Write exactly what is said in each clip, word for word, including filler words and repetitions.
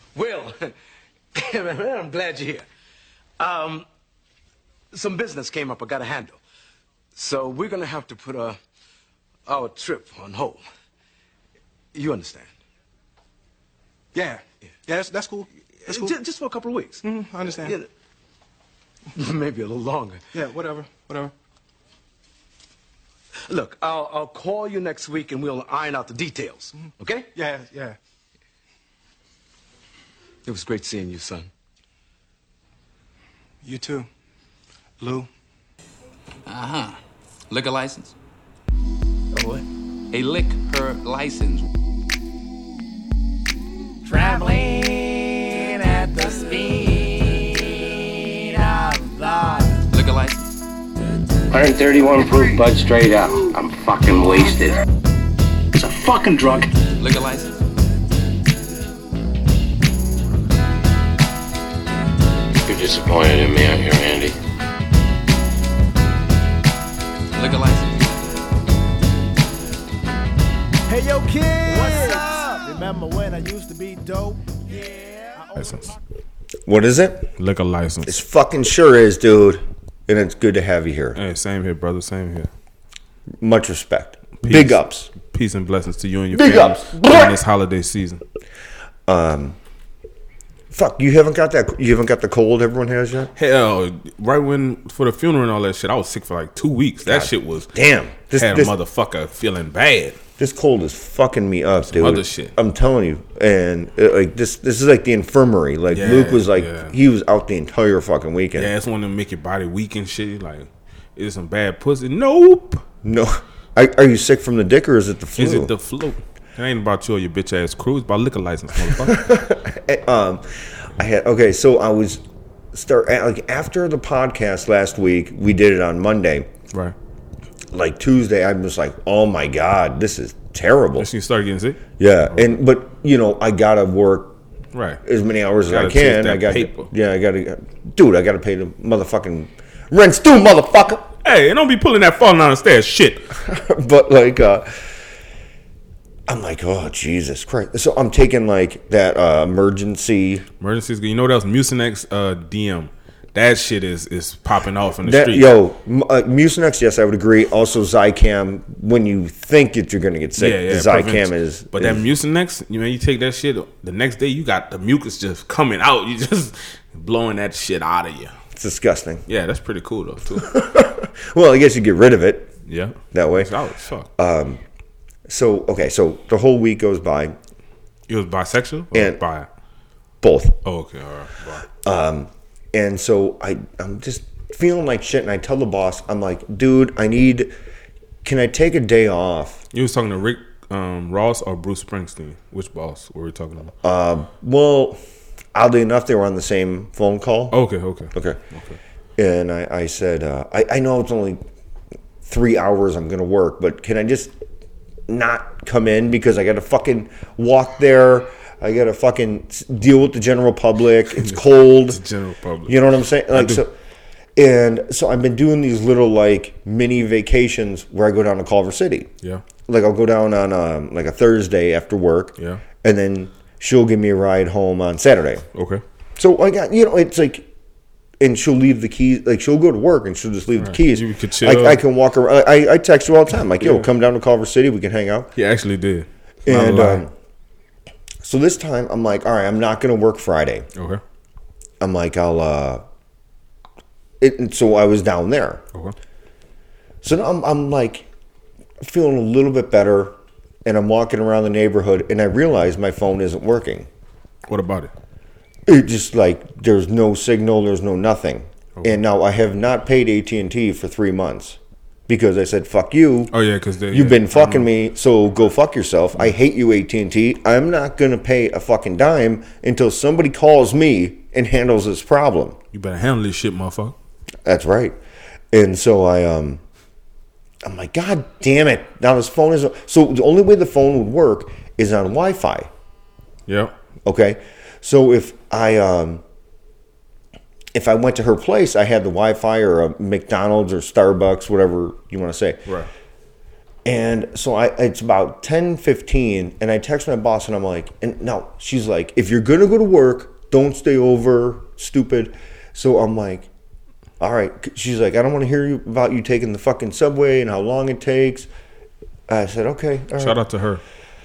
Will, I'm glad you're here. Um, some business came up I gotta handle. So we're gonna have to put uh, our trip on hold. You understand? Yeah. Yeah, yeah that's, that's cool. That's cool. Just, just for a couple of weeks. Mm-hmm, I understand. Yeah. Maybe a little longer. Yeah, whatever, whatever. Look, I'll, I'll call you next week and we'll iron out the details, okay? Yeah, yeah. It was great seeing you, son. You too, Lou. Uh-huh. Liquor license? A what? A liquor license. Traveling at the speed of thought. Liquor license? one thirty-one proof, bud, straight up. I'm fucking wasted. He's a fucking drunk. Liquor license? You're disappointed in me, aren't you, Randy? Liquor license? Hey, yo, kid. What's up? Remember when I used to be dope? Yeah. License. What is it? Liquor license. It fucking sure is, dude. And it's good to have you here. Hey, same here, brother. Same here. Much respect. Peace. Big ups. Peace and blessings to you and your Big family ups. during this holiday season. Um, fuck, you haven't got that. You haven't got the cold everyone has yet. Hell, right when for the funeral and all that shit, I was sick for like two weeks. That God, shit was damn. This, had this, a motherfucker feeling bad. This cold is fucking me up, dude. Other shit. I'm telling you, and uh, like this, this is like the infirmary. Like Yeah, Luke was like, yeah. he was out the entire fucking weekend. Yeah, it's one to make your body weak and shit. Like, is some bad pussy? Nope. No, are, are you sick from the dick or is it the flu? Is it the flu? It ain't about you or your bitch ass crew. It's about liquor license, motherfucker. um, I had okay. So I was start like after the podcast last week. We did it on Monday. Right. Like Tuesday, I was like, "Oh my god, this is terrible." Just you started getting sick. Yeah, and but you know, I gotta work right as many hours as I Gotta chase can. that I got, paper. yeah, I gotta, dude, I gotta pay the motherfucking rent's due, motherfucker. Hey, and don't be pulling that falling down the stairs, shit. But like, uh, I'm like, oh Jesus Christ! So I'm taking like that uh, emergency. Emergencies. You know what else? Mucinex uh, D M. That shit is is popping off in the That, street. yo, uh, Mucinex, yes, I would agree. Also, Zicam, when you think that you're going to get sick, Yeah, yeah, the Zicam prevents- is. But is, that Mucinex, you know, you take that shit. The next day, you got the mucus just coming out. You just blowing that shit out of you. It's disgusting. Yeah, that's pretty cool though too. Well, I guess you get rid of it. Yeah, that way. It's out as fuck. Um, so okay, so the whole week goes by. It was bisexual or And bi? Both. Oh, okay, all right. Bye. Um, and so I, I'm just feeling like shit, and I tell the boss, I'm like, dude, I need. Can I take a day off? You was talking to Rick um, Ross or Bruce Springsteen? Which boss were we talking about? Uh, well, oddly enough, they were on the same phone call. Okay, okay, okay, okay. And I, I said, uh, I, I know it's only three hours I'm going to work, but can I just not come in because I got to fucking walk there. I got to fucking deal with the general public. It's cold. The general public. You know what I'm saying? Like so, and so I've been doing these little like mini vacations where I go down to Culver City. Yeah. Like I'll go down on um, like a Thursday after work. Yeah. And then she'll give me a ride home on Saturday. Okay. So I got, you know, it's like, and she'll leave the keys, like she'll go to work and she'll just leave Right. the keys. You could chill. I, I can walk around. I, I text her all the time, like, yo, Yeah. come down to Culver City, we can hang out. He actually did. Not And a lie. um, so this time I'm like, all right, I'm not going to work Friday. Okay. I'm like, I'll, uh, it, and so I was down there. Okay. So now I'm, I'm like feeling a little bit better and I'm walking around the neighborhood and I realize my phone isn't working. What about it? It just like there's no signal, there's no nothing. Okay. And now I have not paid A T and T for three months because I said fuck you. Oh yeah, because you've been fucking me, so go fuck yourself. I hate you, A T and T. I'm not gonna pay a fucking dime until somebody calls me and handles this problem. You better handle this shit, motherfucker. That's right. And so I um, I'm like, God damn it! Now this phone is so the only way the phone would work is on Wi-Fi. Yeah. Okay. So if I um, if I went to her place, I had the Wi-Fi or a McDonald's or Starbucks, whatever you want to say. Right. And so I, it's about ten fifteen, and I text my boss, and I'm like, and no, she's like, if you're gonna go to work, don't stay over, stupid. So I'm like, all right. She's like, I don't want to hear you about you taking the fucking subway and how long it takes. I said, okay. All right. Shout out to her.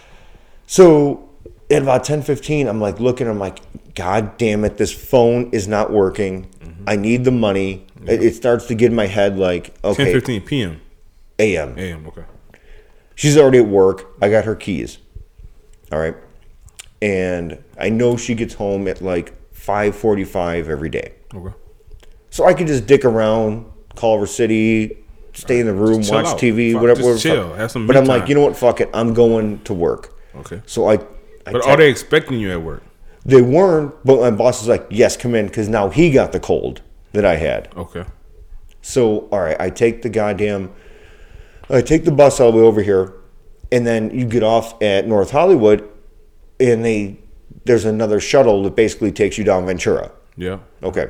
So at about ten fifteen, I'm like looking, I'm like, God damn it, this phone is not working. Mm-hmm. I need the money. Yeah. It, it starts to get in my head like, okay. ten fifteen p.m. A M. A M, okay. She's already at work. I got her keys. All right. And I know she gets home at like five forty-five every day. Okay. So I could just dick around, Culver City, stay in the room, watch out. T V, Fuck, whatever. just whatever. chill. Have some but me I'm time. like, you know what? Fuck it. I'm going to work. Okay. So I. I but te- are they expecting you at work? They weren't, but my boss is like, yes, come in, because now he got the cold that I had. Okay. So, all right, I take the goddamn, I take the bus all the way over here, and then you get off at North Hollywood, and they, there's another shuttle that basically takes you down Ventura. Yeah. Okay.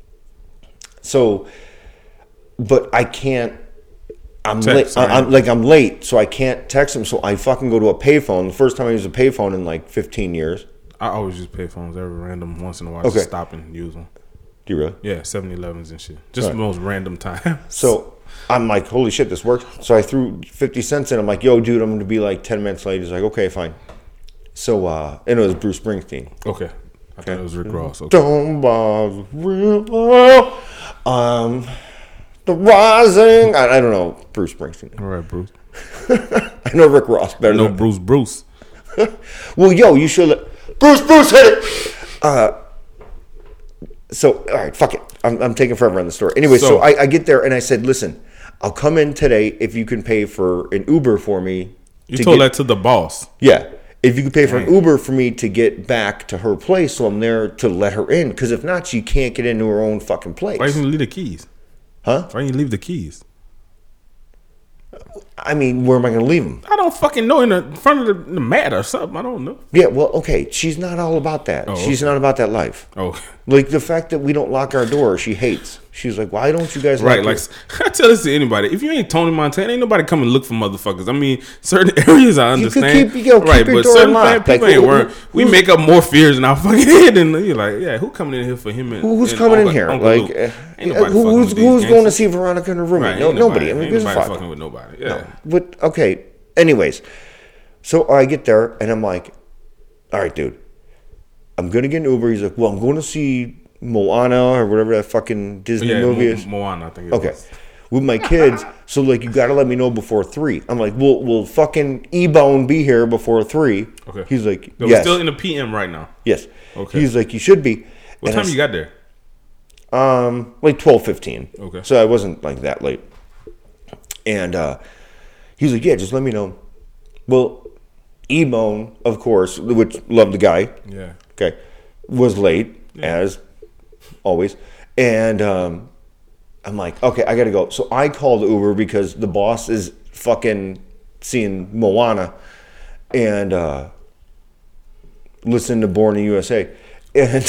So, but I can't, I'm Text, late, right? I'm like, I'm late, so I can't text him, so I fucking go to a payphone. The first time I used a payphone in like fifteen years. I always use payphones every random once in a while. Okay. Just stop and use them. Do you really? Yeah, seven elevens and shit. Just Right. the most random time. So I'm like, holy shit, this works. So I threw fifty cents in. I'm like, yo, dude, I'm going to be like ten minutes late. He's like, okay, fine. So, uh, and it was Bruce Springsteen. Okay. I thought it was Rick Ross. Okay. Don't bother, river, um, the rising. I, I don't know Bruce Springsteen. All right, Bruce. I know Rick Ross better. No, than Bruce Bruce. Well, yo, you should let Bruce Bruce hit it. Uh, so all right, fuck it. I'm, I'm taking forever on the story. Anyway, so, So- I, I get there and I said, listen, I'll come in today if you can pay for an Uber for me. You to told get- that to the boss. Yeah. If you could pay for an Dang. Uber for me to get back to her place, so I'm there to let her in. Because if not, she can't get into her own fucking place. Why didn't you leave the keys? Huh? Why didn't you leave the keys? I mean, where am I going to leave them? I don't fucking know. In the in front of the, the mat or something. I don't know. Yeah, well, okay. She's not all about that. Oh, She's okay. not about that life. Oh, Like the fact that we don't lock our door, she hates. She's like, why don't you guys lock right. your- Like I tell this to anybody: if you ain't Tony Montana, ain't nobody come and look for motherfuckers. I mean, certain areas I You could understand, keep- yo, keep right? your But door certain unlocked. people Like, ain't who- worried. We who's- make up more fears in our fucking head, and you're like, yeah, who coming in here for him? And, Who's and coming in Uncle- here? Uncle Like, Luke? uh, Ain't nobody who- fucking who's, with these who's going to gangsters. see Veronica in her room? Right, no, ain't nobody. I Ain't mean, gives a nobody fuck. fucking with nobody. Yeah. No. But okay. Anyways, so I get there and I'm like, all right, dude, I'm gonna get an Uber. He's like, well, I'm going to see Moana or whatever that fucking Disney yeah, movie Mo- is. Moana, I think. It Okay. was. With my kids, so like you got to let me know before three. I'm like, well, will fucking E-Bone be here before three? Okay. He's like, So yes, We're still in the P M right now. yes. Okay. He's like, you should be. What And I time you got there? Um, like twelve fifteen. Okay. So I wasn't like that late. And uh, he's like, yeah, just let me know. Well, E-Bone, of course, which loved the guy. Yeah. Okay, was late as always, and um, I'm like, okay, I gotta go. So I called Uber because the boss is fucking seeing Moana and uh, listening to Born in the U S A, and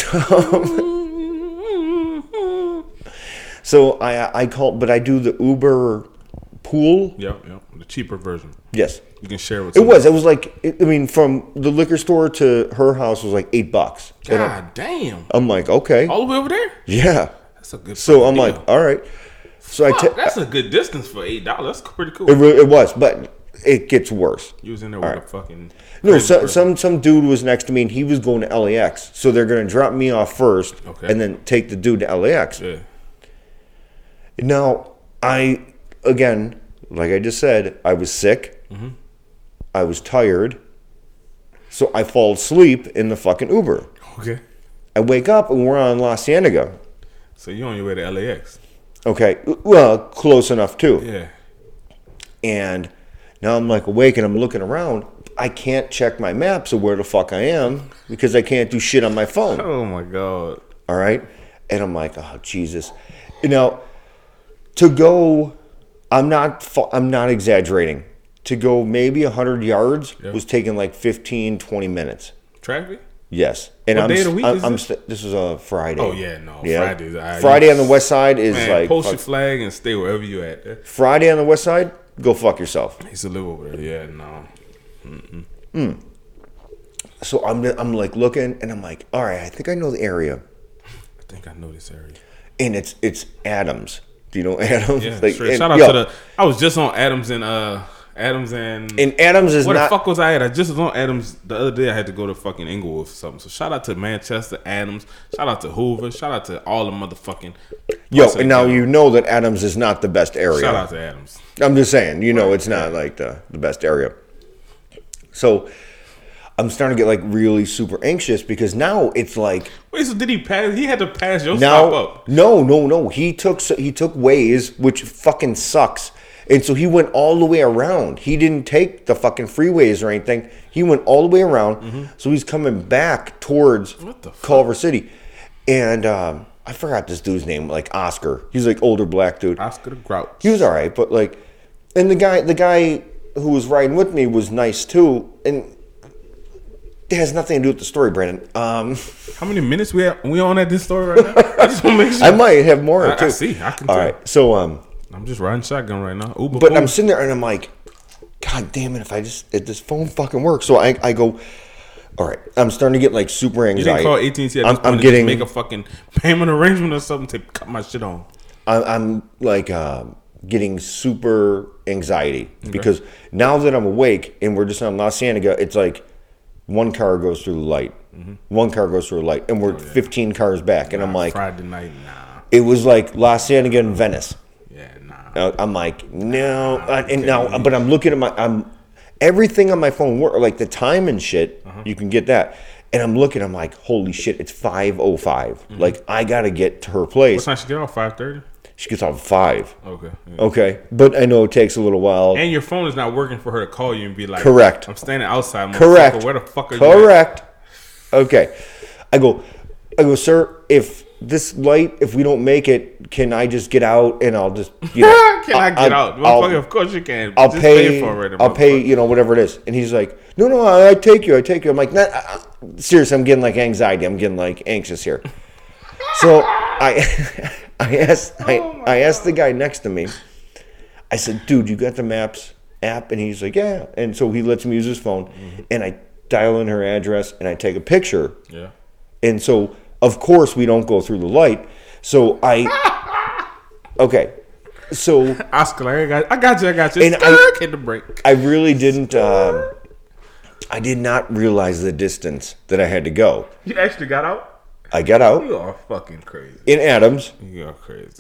um, so I I called, but I do the Uber pool. Yep, yep. The cheaper version. Yes. You can share with It somebody. was. It was like, it, I mean, from the liquor store to her house was like eight bucks. And I'm, God damn. I'm like, okay, All the way over there? yeah. That's a good So fucking I'm deal. like, all right. So I Fuck, ta- that's a good distance for eight dollars. That's pretty cool. it, re- it was, but it gets worse. You was in there All with right. a fucking No, crazy so, person. some some dude was next to me and he was going to L A X. So they're going to drop me off first Okay. and then take the dude to L A X. Yeah. Now, I, again, like I just said, I was sick. Mm-hmm. I was tired. So I fall asleep in the fucking Uber. Okay. I wake up and we're on La Cienega. So you on your way to L A X? Okay, well, close enough too. Yeah. And now I'm like awake and I'm looking around. I can't check my maps of where the fuck I am because I can't do shit on my phone. Oh my god. All right, and I'm like, oh Jesus. Now, to go, I'm not, fu- I'm not exaggerating. To go maybe a hundred yards Yeah. was taking like fifteen, twenty minutes. Traffic? Yes, and What I'm, day of the week I'm, is I'm this? st- this is a Friday. Oh yeah, no. Fridays. I- Friday on the west side is Man, like post fuck- your flag and stay wherever you at. Friday on the west side go fuck yourself. He used to live over there. Yeah, no. Mm-mm. Mm. So I'm I'm like looking, and I'm like, all right, I think I know the area. I think I know this area. And it's it's Adams. Do you know Adams? Yeah, like, straight. and, Shout out yo, to the. I was just on Adams and uh Adams and. And Adams is where not. the fuck was I at? I just was on Adams the other day. I had to go to fucking Inglewood for something. So shout out to Manchester, Adams. Shout out to Hoover. Shout out to all the motherfucking. Yo, and now you know that Adams is not the best area. Shout out to Adams. I'm just saying, you know, it's not like the the best area. So. I'm starting to get like really super anxious because now it's like. Wait, so did he pass? He had to pass your now, stop up. No, no, no. He took he took Waze, which fucking sucks, and so he went all the way around. He didn't take the fucking freeways or anything. He went all the way around. Mm-hmm. So he's coming back towards Culver City, and um, I forgot this dude's name, like Oscar. He's like older black dude. Oscar the Grouch. He was all right, but like, and the guy, the guy who was riding with me was nice too, and. It has nothing to do with the story, Brandon. Um, How many minutes we have, we on at this story right now? I just want to make sure. I might have more I, too. I see. I can. All tell. right. So um, I'm just riding shotgun right now. Uber but pool. I'm sitting there and I'm like, God damn it! If I just if this phone fucking works, so I, I go. All right. I'm starting to get like super You anxiety. didn't call A T and T at this I'm, point I'm and getting just make a fucking payment arrangement or something to cut my shit on. I'm, I'm like uh, getting super anxiety okay. because now that I'm awake and we're just on La Cienega, it's like. One car goes through the light. Mm-hmm. One car goes through the light. And we're oh, yeah. fifteen cars back. And nah, I'm like... Friday night, nah. It was like La Cienega and Venice. Yeah, nah. I'm like, no. Nah, and now, but I'm looking at my... I'm everything on my phone, work, like the time and shit, uh-huh. you can get that. And I'm looking, I'm like, holy shit, it's five oh five. Mm-hmm. Like, I got to get to her place. What time she get off? five thirty? She gets off at five. Okay. Yeah. Okay. But I know it takes a little while. And your phone is not working for her to call you and be like, correct. I'm standing outside. Correct. Where the fuck are correct. you? Correct. Okay. I go, I go, sir, if this light, if we don't make it, can I just get out and I'll just, you know. Can I get I'll, out? I'll, of course you can. I'll just pay, pay for it. I'll pay, you know, whatever it is. And he's like, no, no, I, I take you. I take you. I'm like, nah, uh, seriously, I'm getting like anxiety. I'm getting like anxious here. So I... I asked I, oh I asked the guy next to me, I said, dude, you got the Maps app? And he's like, yeah. And so he lets me use his phone. Mm-hmm. And I dial in her address and I take a picture. Yeah. And so, of course, we don't go through the light. So I, okay. So. Oscar, I got, I got you, I got you. And I, hit the break. I really didn't, um, I did not realize the distance that I had to go. You actually got out? I got out. You are fucking crazy. In Adams. You are crazy.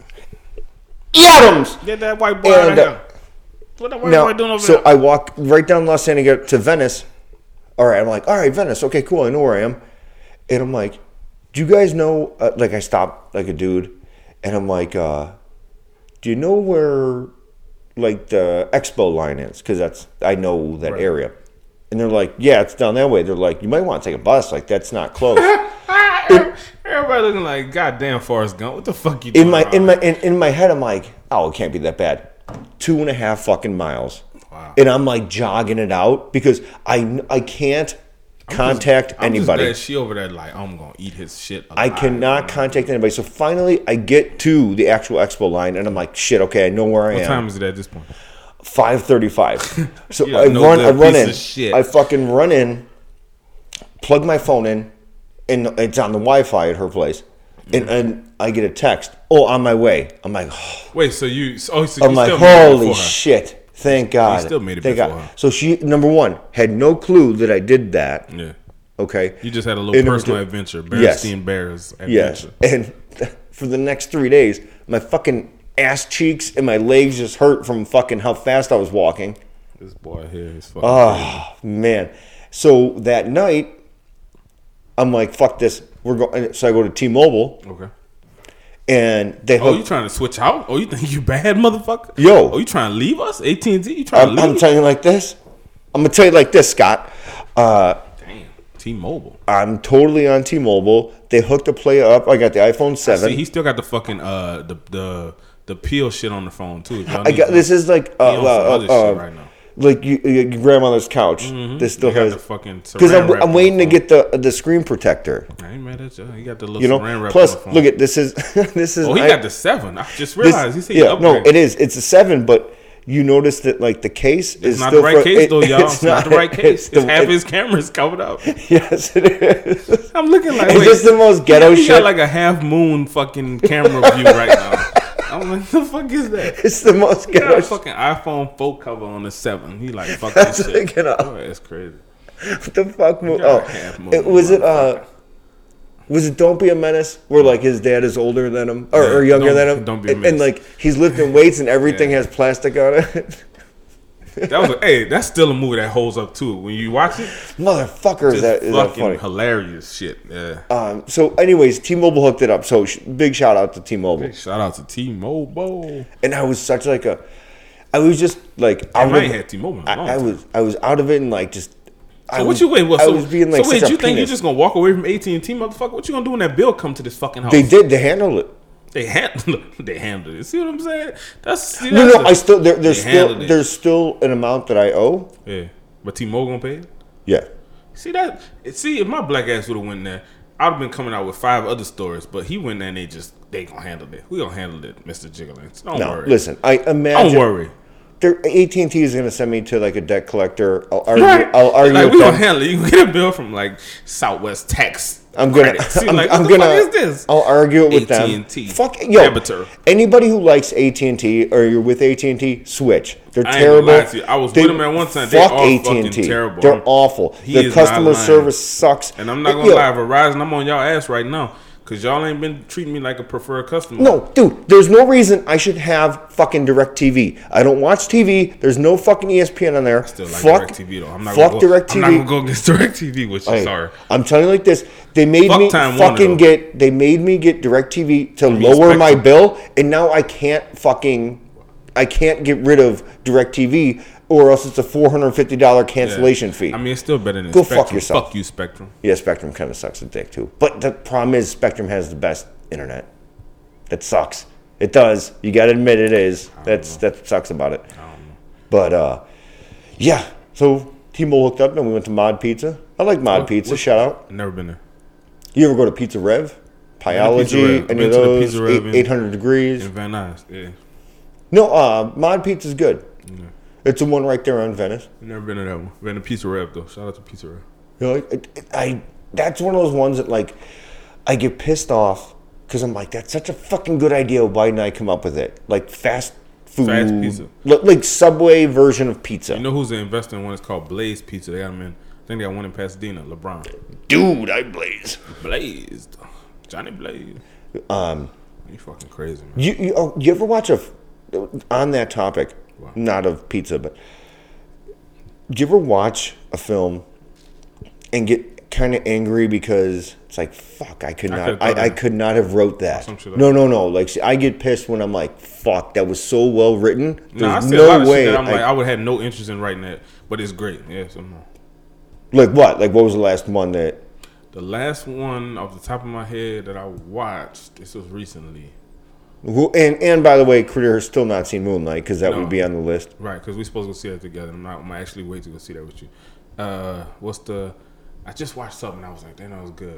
Adams! Get that white boy out of here. What that white now, boy doing over so there? I walk right down La Cienega to Venice. All right, I'm like, all right, Venice. Okay, cool. I know where I am. And I'm like, do you guys know, uh, like I stopped like a dude. And I'm like, uh, do you know where like the Expo line is? Because that's, I know that right. area. And they're like, yeah, it's down that way. They're like, you might want to take a bus. Like, that's not close. it, Everybody looking like goddamn Forrest Gump. What the fuck you doing? In my in my in, in my head, I'm like, oh, it can't be that bad. Two and a half fucking miles. Wow. And I'm like jogging it out because I I can't I'm contact just, anybody. I'm just she over there like I'm gonna eat his shit alive. I cannot contact anybody. So finally, I get to the actual expo line, and I'm like, shit. Okay, I know where I what am. What time is it at this point? Five thirty-five. So yeah, I no run. I run in. Shit. I fucking run in. Plug my phone in. And it's on the Wi-Fi at her place, and, and I get a text. Oh, on my way. I'm like, oh. Wait. So you? Oh, so I'm you like, still made holy it shit! Thank God. You still made it Thank before God. her. So she, number one, had no clue that I did that. Yeah. Okay. You just had a little and personal two, adventure, Berenstein yes. Bears adventure. Yes. And for the next three days, my fucking ass cheeks and my legs just hurt from fucking how fast I was walking. This boy here is fucking. Oh crazy. Man. So that night, I'm like, fuck this. We're going. So I go to T-Mobile. Okay. And they. Oh, you trying to switch out? Oh, you think you bad, motherfucker? Yo. Oh, you trying to leave us? A T and T? You trying I'm, to leave? I'm telling you like this. I'm gonna tell you like this, Scott. Uh, Damn. T-Mobile. I'm totally on T-Mobile. They hooked the play up. I got the iPhone seven. See, he still got the fucking uh the the the peel shit on the phone too. I got this is like uh, uh, uh, uh right now. Like you, your grandmother's couch. Mm-hmm. This still you has the fucking because I'm, I'm waiting to get the the screen protector. I ain't mad at you. You got the little you know. saran wrap Plus, on the phone. look at this is this is. Oh, he I, got the seven. I just realized this, he said yeah. No, it is. It's a seven, but you notice that like the case It's is not still the right fro- case it- though, y'all. It's, not, the right case. It's, the- half it- his cameras covered up. Yes, it is. I'm looking like It's wait, just the most ghetto he, he shit. got like a half moon fucking camera view right now. I'm like, the fuck is that? It's the most He got ghetto a shit. fucking iPhone four cover on the seven. He like fuck That's this what I shit. get up. Oh, that's crazy. What the fuck? Mo- got a oh, half moon, it, was it uh, was it Don't Be a Menace? Where like his dad is older than him or, Yeah, or younger Don't- than him, Don't Be a and, and Menace. like he's lifting weights and everything Yeah. has plastic on it. That was a, hey, that's still a movie that holds up too. When you watch it, Motherfucker, is it's that is that fucking funny? hilarious shit. Yeah. Um, so, anyways, T-Mobile hooked it up. So, sh- big shout out to T-Mobile. Shout out to T-Mobile. And I was such like a, I was just like out I of ain't it. had T-Mobile in a I, long I time. was I was out of it and like just. I So what was, you wait? What, I so, was being like so wait, such a you think you penis. just gonna walk away from A T and T, motherfucker? What you gonna do when that bill come to this fucking house? They did. They handled it. They handled. They handled it. See what I'm saying? That's see, No, that's no. a- I still there, there's they still handled it. there's still an amount that I owe. Yeah, but T-Mobile gonna pay it. Yeah. See that? See, if my black ass would have went there, I'd have been coming out with five other stories. But he went there and they just they gonna handle it. We gonna handle it, Mister Jigglins. Don't No, worry. listen. I imagine. Don't worry. A T and T is going to send me to like a debt collector. I'll argue. Right? I'll argue like with we them. gonna handle it. You can get a bill from like Southwest Tax. I'm gonna. Credit. See, I'm, like, I'm what the gonna. fuck is this? I'll argue it with them. A T and T. Fuck yo. Debitor. Anybody who likes A T and T or you're with A T and T, switch. They're I ain't terrible. gonna lie to you. I was with them at one time. They Fuck all A T fucking and T. terrible. They're I'm- awful. He The is not customer lying. service sucks. And I'm not gonna Yo, lie, Verizon, I'm on y'all ass right now. Cause y'all ain't been treating me like a preferred customer. No, dude, there's no reason I should have fucking DirecTV. I don't watch T V. There's no fucking E S P N on there. Still like fuck DirecTV though. I'm not fuck gonna go, DirecTV. I'm not gonna go against DirecTV with you. Hey, Sorry. I'm telling you like this. They made Fuck me Time Warner, fucking though. get. They made me get DirecTV to mean, lower my Spectrum. bill, and now I can't fucking. I can't get rid of DirecTV, or else it's a four hundred fifty dollar cancellation fee. I mean, it's still better than Go Spectrum. fuck yourself. Fuck you, Spectrum. Yeah, Spectrum kind of sucks a dick too. But the problem is, Spectrum has the best internet. That sucks. It does. You got to admit it is. That's that sucks about it. But uh, yeah. So T-Mobile hooked up, and we went to Mod Pizza. I like Mod What- Pizza. what- Shout out. I've never been there. You ever go to Pizza Rev? Pizza Pyology? Rev. Any Been of to the those? Pizza Rev in- eight hundred degrees? In Van Nuys, yeah. No, uh, Mod Pizza's good. It's the one right there on Venice. I've never been to that one. Been to Pizza Rev though. Shout out to Pizza Rev. You know, like, it, it, I that's one of those ones that like I get pissed off because I'm like, that's such a fucking good idea. Why didn't I come up with it? Like fast food, Fast pizza. Li- like Subway version of pizza. You know who's the investor in one? It's called Blaze Pizza. They got them in. I think they got one in Pasadena. LeBron. Dude, I blaze. Blazed. Johnny Blaze. Um, You fucking crazy, man. you you, oh, you ever watch a f- on that topic? Wow. Not of pizza, but do you ever watch a film and get kind of angry because it's like, fuck, I could I not, could've I, thought I of- could not have wrote that. some shit like No, no, no. Like, see, I get pissed when I'm like, fuck, that was so well written. No, I There's see a lot no of way. shit that I'm like, I- I would have no interest in writing that, but it's great. Yeah, so no. like what? Like, what was the last one that? The last one off the top of my head that I watched, this was recently. Who, and and by the way, Critter has still not seen Moonlight because that No. would be on the list. Right, because we're supposed to go see that together. I'm not. I'm actually wait to go see that with you. Uh, what's the? I just watched something. I was like, damn, that was good.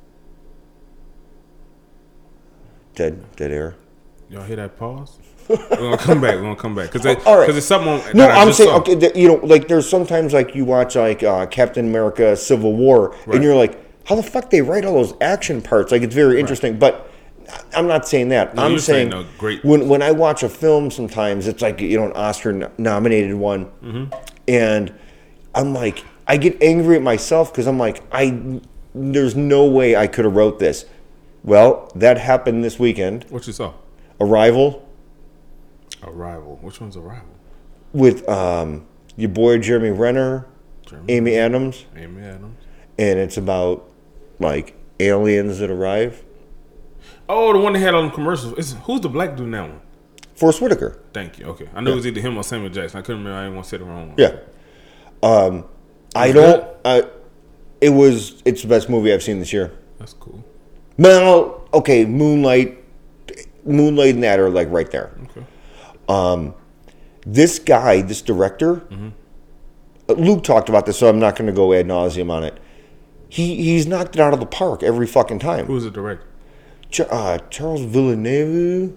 Dead, dead air. Y'all hear that pause? We're gonna come back. We're gonna come back because All right. it's something. On, No, that I I'm just saying saw. okay. that, you know, like there's sometimes like you watch like uh, Captain America: Civil War, Right. and you're like, how the fuck they write all those action parts? Like it's very interesting, but I'm not saying that. No, I'm you're saying, saying, no, great. when when I watch a film, sometimes it's like you know an Oscar nominated one, Mm-hmm. and I'm like, I get angry at myself because I'm like, I there's no way I could have wrote this. Well, that happened this weekend. What you saw? Arrival Arrival. Which one's Arrival? with um, your boy Jeremy Renner, Jeremy Amy Adams. Amy Adams. And it's about like aliens that arrive. Oh, the one that had on the commercials. It's, who's the black dude in that one? Forrest Whitaker. Thank you. Okay, I knew it was either him or Samuel Jackson. I couldn't remember. I didn't want to say the wrong one. Yeah. Um, I Was don't. good? I, it was. It's the best movie I've seen this year. That's cool. Well, okay, Moonlight, Moonlight, and that are like right there. Okay. Um, this guy, this director, Mm-hmm. uh, Luke talked about this, so I'm not going to go ad nauseum on it. He he's knocked it out of the park every fucking time. Who's the director? Ch- uh, Charles Villeneuve.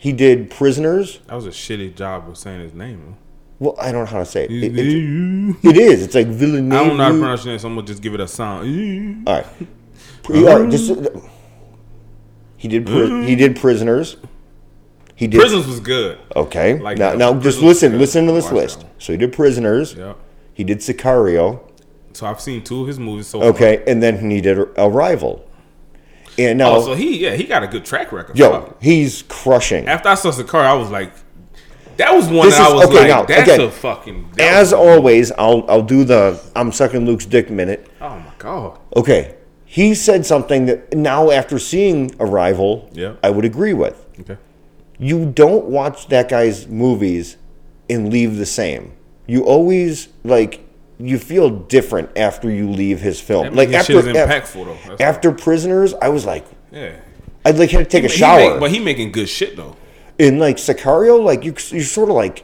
He did Prisoners. That was a shitty job of saying his name. Well, I don't know how to say it. It, it, it is. It's like Villeneuve. I don't know how to pronounce your name, so I'm gonna just give it a sound. All right. All right just, he did. Pri- he did Prisoners. He did. Prisoners was good. Okay. Like now, that. now just Prisoners listen. was Listen to this Watch list. that one. So he did Prisoners. Yeah. He did Sicario. So I've seen two of his movies so Okay, far. and then he did Arrival. And now, Oh, so he yeah he got a good track record. yo, he's crushing. After I saw Sicario, I was like, that was one This that is- I was okay, like, now, that's again, a fucking. that As was- always, I'll I'll do the I'm sucking Luke's dick minute. Oh my god. Okay, he said something that now after seeing Arrival, Yeah. I would agree with. Okay. You don't watch that guy's movies and leave the same. You always like you feel different after you leave his film. That like his after shit is af- impactful though. That's after Prisoners, I was like, Yeah. I'd like had to take a He shower. make- but he making good shit though. In like Sicario, like you, you're sort of like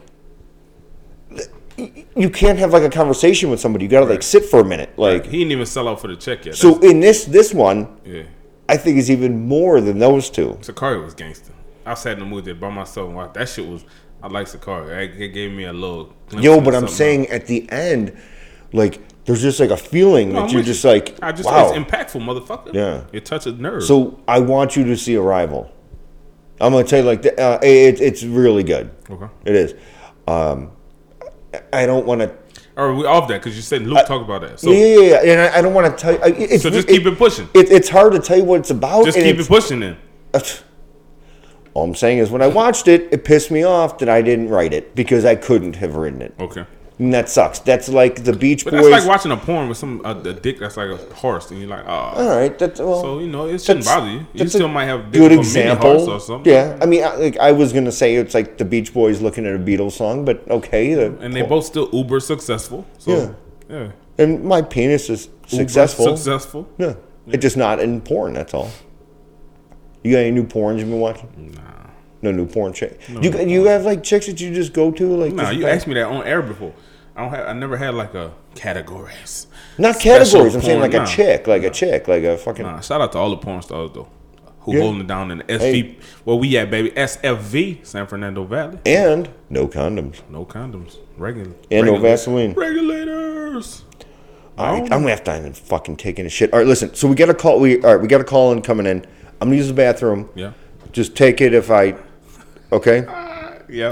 you can't have like a conversation with somebody. You got to like Right. sit for a minute. Like He didn't even sell out for the check yet. so That's- in this this one, yeah. I think is even more than those two. Sicario was gangster. I sat in the movie there by myself and watched. That shit was. I like Sicario. It it gave me a little. glimpse Yo, into but I'm something saying else. at the end, like there's just like a feeling No, that I'm you're with just you. like, I just wow. it's impactful, motherfucker. Yeah. It touches nerves. So I want you to see Arrival. I'm gonna tell you like th- uh, it, it's really good. okay. It is. Um, I don't want to. Or we off that because you said Luke talked about that. So Yeah, yeah, yeah, and I, I don't want to tell you. I- It's, So just keep it pushing. It, it's hard to tell you what it's about. just and keep it it's- pushing then. All I'm saying is when I watched it, it pissed me off that I didn't write it because I couldn't have written it. Okay. And that sucks. That's like the Beach But Boys. that's like watching a porn with some uh, a dick that's like a horse, and you're like, oh. All right, that's well. So you know it shouldn't that's- bother you. You that's still a might have good dick of a mini horse example. or something. Yeah, I mean, I, like I was gonna say it's like the Beach Boys looking at a Beatles song, but okay. The, And they both still uber successful. So yeah. And my penis is successful. Uber successful. Yeah. It's just not in porn. That's all. You got any new porns you've been watching? Nah. No new porn chick. you you have like chicks that you just go to like. Nah, just you like- asked me that on air before. I don't have. I never had like a categories. Not Special categories. I'm saying porn, like nah. a chick, like a chick, like a fucking. Nah, shout out to all the porn stars though, who Yeah. holding it down in the S V. Hey. Where we at, baby? S F V, San Fernando Valley. And no condoms. No condoms. Regular. And no regular- Vaseline. Regulators. All right, I'm gonna have time to fucking taking a shit. All right, listen. So we got a call. We all right. We got a call in coming in. I'm gonna use the bathroom. Yeah. Just take it if I. Okay. Yeah.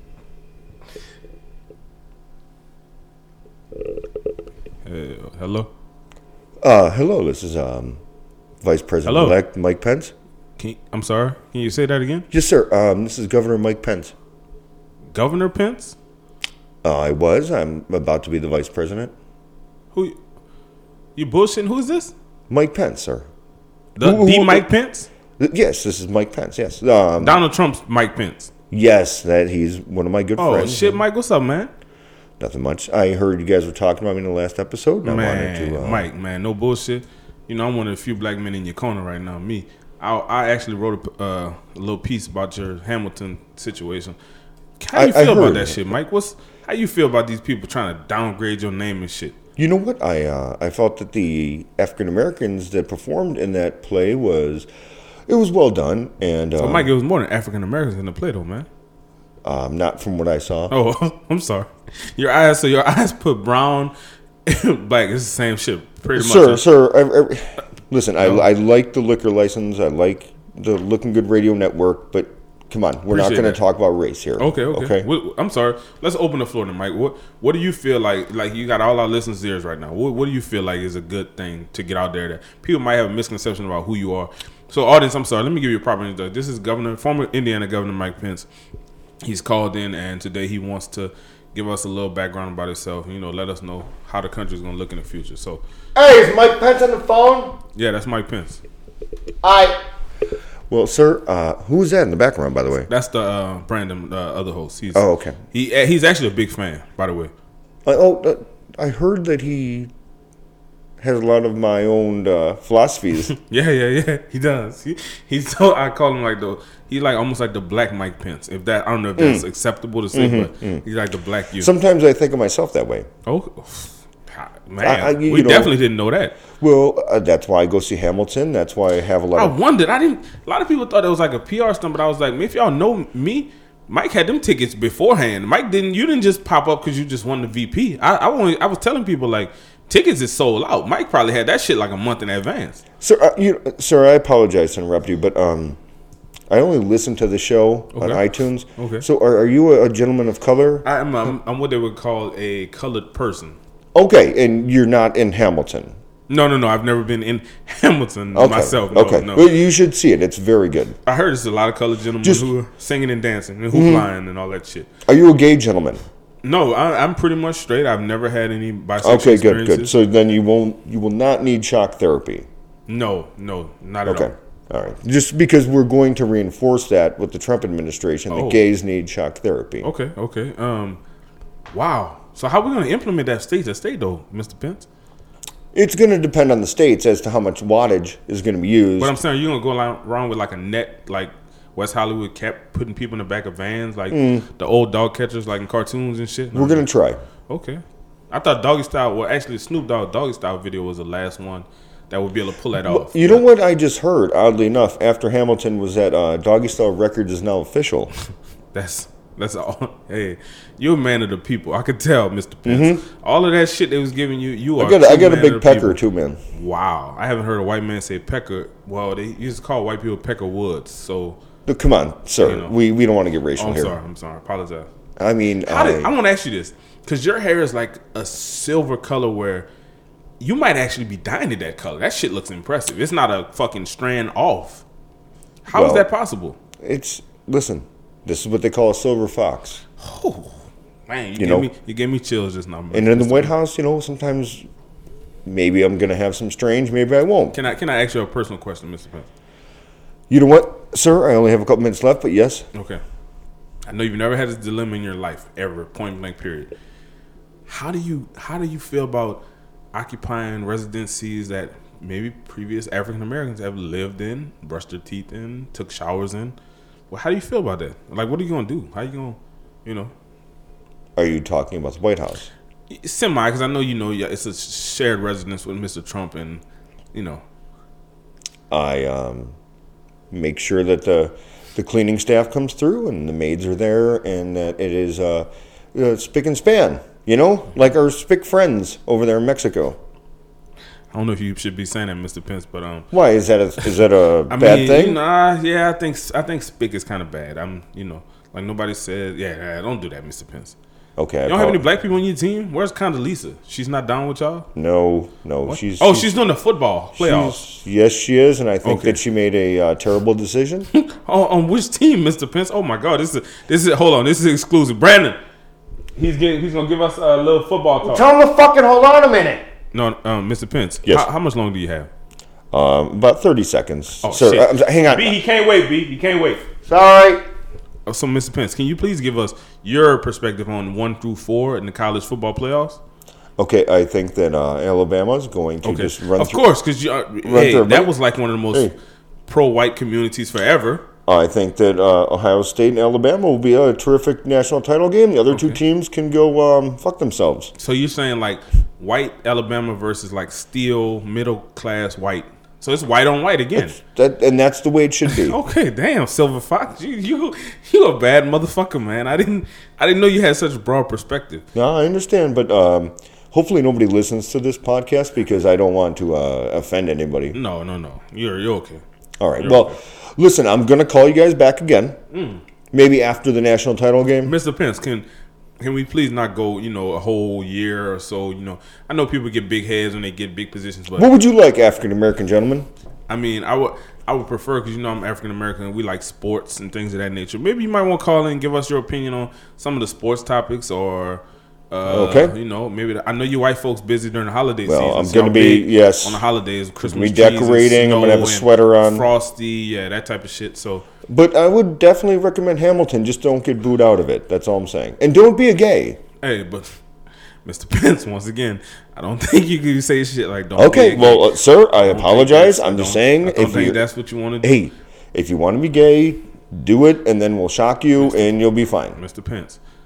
Hey, hello. Uh, hello. This is um, Vice President Hello. elect Mike Pence. Can you, I'm sorry. Can you say that again? Yes, sir. Um, this is Governor Mike Pence. Governor Pence. Uh, I was. I'm about to be the Vice President. Who? You, you bullshitting? Who's this? Mike Pence, sir. The, Who- the who- Mike Pence. Yes, this is Mike Pence. Yes. Um, Donald Trump's Mike Pence. yes, that he's one of my good Oh friends. shit, Mike. What's up, man? Nothing much. I heard you guys were talking about me in the last episode. And I Man, wanted to. Uh, Mike, man, no bullshit. You know, I'm one of the few black men in your corner right now. Me, I, I actually wrote a, uh, a little piece about your Hamilton situation. How you I- I feel about heard. that shit, Mike? What's how you feel about these people trying to downgrade your name and shit? You know what? I uh, I felt that the African Americans that performed in that play was it was well done, and uh, But Mike, it was more than African Americans in the play, though, man. um, not from what I saw. Oh, I'm sorry. Your eyes, so your eyes put brown, black. It's the same shit, pretty sir, much. sir, I, I, listen. I, I like the liquor license. I like the Looking Good Radio Network, but come on, we're not Appreciate going to that. talk about race here. Okay, okay. okay. What- I'm sorry. Let's open the floor to Mike. What What do you feel like? Like you got all our listeners' ears right now. What What do you feel like is a good thing to get out there that people might have a misconception about who you are? So, audience, I'm sorry. Let me give you a proper introduction. This is Governor, former Indiana Governor Mike Pence. He's called in, and today he wants to give us a little background about himself. You know, let us know how the country's going to look in the future. So, Hey, is Mike Pence on the phone? yeah, that's Mike Pence. I. Well, sir, uh, who's that in the background, by the way? That's the uh, Brandon, uh, other host. He's, Oh, okay. He uh, he's actually a big fan, by the way. Uh, oh, uh, I heard that he has a lot of my own uh, philosophies. Yeah, yeah, yeah. He does. He he's so I call him like the he's like almost like the black Mike Pence. If that I don't know if that's acceptable to say, but he's like the black you. Sometimes I think of myself that way. Oh, Man, I- I- you we know- definitely didn't know that. Well, uh, that's why I go see Hamilton. That's why I have a lot I of. wondered. I didn't. A lot of people thought it was like a P R stunt, but I was like, if y'all know me, Mike had them tickets beforehand. Mike didn't. You didn't just pop up because you just won the V P. I, I, only, I was telling people like tickets is sold out. Mike probably had that shit like a month in advance. Sir, uh, you, sir, I apologize to interrupt you, but um, I only listen to the show on Okay. iTunes. Okay. So, are, are you a, a gentleman of color? I'm, I'm, I'm what they would call a colored person. Okay, and you're not in Hamilton. No, no, no. I've never been in Hamilton Okay. myself. No, okay. no. Well, you should see it. It's very good. I heard there's a lot of colored gentlemen Just- who are singing and dancing and hoop line and all that shit. Are you a gay gentleman? No, I, I'm pretty much straight. I've never had any bisexual Okay, good, experiences. good. So then you won't, you will not need shock therapy. No, no, not at Okay. all. All right. Just because we're going to reinforce that with the Trump administration, Oh. that gays need shock therapy. Okay, okay. Um, wow. So how are we going to implement that state to state though, Mister Pence? It's going to depend on the states as to how much wattage is going to be used. But I'm saying, are you going to go along- around with like a net, like West Hollywood kept putting people in the back of vans, like the old dog catchers, like in cartoons and shit? We're going to try. Okay. I thought Doggy Style, well, actually, Snoop Dogg Doggy Style video was the last one that would be able to pull that off. You know what I just heard, oddly enough, after Hamilton was that uh, Doggy Style Records is now official. That's that's all. Hey, you're a man of the people. I could tell, Mister Pence. All of that shit they was giving you, you are. I got, a, I true got a man big of the pecker people. too, man. Wow, I haven't heard a white man say pecker. Well, they used to call white people pecker woods. So, But come on, sir. You know. We we don't want to get oh, racial I'm here. sorry. I'm sorry. I apologize. I mean, How I, did, I want to ask you this, because your hair is like a silver color where you might actually be dyed in that color. That shit looks impressive. It's not a fucking strand off. How is Well, that possible? it's listen. This is what they call a silver fox. Oh, man, you, You gave know. me you gave me chills just now. And in the Mister White Pence. House, you know, sometimes maybe I'm going to have some strange, maybe I won't. Can I can I ask you a personal question, Mister Pence? You know what, sir? I only have a couple minutes left, but yes. Okay. I know you've never had this dilemma in your life ever, point blank period. How do you how do you feel about occupying residencies that maybe previous African Americans have lived in, brushed their teeth in, took showers in? Well, how do you feel about that? Like, what are you gonna do? How you gonna, you know, Are you talking about the White House? semi? Because I know you know, yeah, it's a shared residence with Mister Trump, and you know, I um, make sure that the the cleaning staff comes through and the maids are there, and that it is uh, uh, spick and span. You know, like our spick friends over there in Mexico. I don't know if you should be saying that, Mister Pence, but um, Why is that? A, is that a I bad mean, thing? Nah, yeah, I think I think spick is kind of bad. I'm, you know, like nobody said, yeah, yeah, don't do that, Mister Pence. Okay. I You don't have any apo- black people on your team? Where's Condoleezza? She's not down with y'all? No, no. What? She's oh, she's doing the football playoffs. she's- Yes, she is, and I think Okay. that she made a uh, terrible decision. Oh, on which team, Mister Pence? Oh my God, this is this is hold on, this is exclusive. Brandon, he's getting he's gonna give us a little football talk. Tell him to fucking hold on a minute. No, um, Mister Pence. Yes. How, how much longer do you have? Um, about thirty seconds. Oh Sir, shit! uh, hang on. B, he can't wait. B, he can't wait. Sorry. Oh, so, Mister Pence, can you please give us your perspective on one through four in the college football playoffs? Okay, I think that uh, Alabama is going to Okay, just run of through. course, because uh, hey, through a that minute. was like one of the most Hey. pro-white communities forever. I think that uh, Ohio State and Alabama will be a terrific national title game. The other two teams can go um, fuck themselves. So you're saying like white Alabama versus like steel middle class white. So it's white on white again. That and that's the way it should be. Okay, damn, Silver Fox, you you you a bad motherfucker, man. I didn't I didn't know you had such a broad perspective. No, I understand, but um, hopefully nobody listens to this podcast because I don't want to uh, offend anybody. No, no, no. You're you're okay. All right. Well, listen, I'm going to call you guys back again. Maybe after the national title game. Mister Pence, can can we please not go, you know, a whole year or so? You know, I know people get big heads when they get big positions, but What would you like, African American gentlemen? I mean, I would I would prefer, because you know I'm African American and we like sports and things of that nature. Maybe you might want to call in and give us your opinion on some of the sports topics, or uh, Okay. you know, maybe the, I know you white folks busy during the holiday Well, season. I'm so gonna y'all be- big yes. on the holidays, Christmas be trees and decorating, I'm gonna have a snow and sweater on. frosty, yeah, that type of shit. So But I would definitely recommend Hamilton. Just don't get booed out of it. That's all I'm saying. And don't be a gay. hey, but Mister Pence, once again, I don't think you can say shit like don't. Okay, be a well, gay. uh, sir, I I don't apologize. think I'm that's- just I don't- saying, I don't if think you, that's what you want to do, hey, if you want to be gay, do it, and then we'll shock you, and you'll be fine. Mister Pence.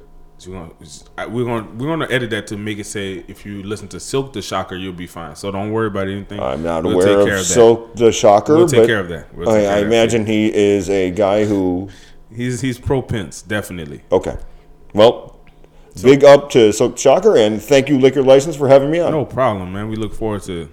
So we're gonna I- we're gonna we're gonna edit that to make it say if you listen to Silk the Shocker, you'll be fine. So don't worry about anything. I'm not We'll aware take of, care that. Silk the Shocker. We'll take but care of that. We'll take I, care I of that. imagine he is a guy who. He's he's pro Pence, definitely. Okay. Well, big up to Silk the Shocker, and thank you, Liquor License, for having me on. No problem, man. We look forward to.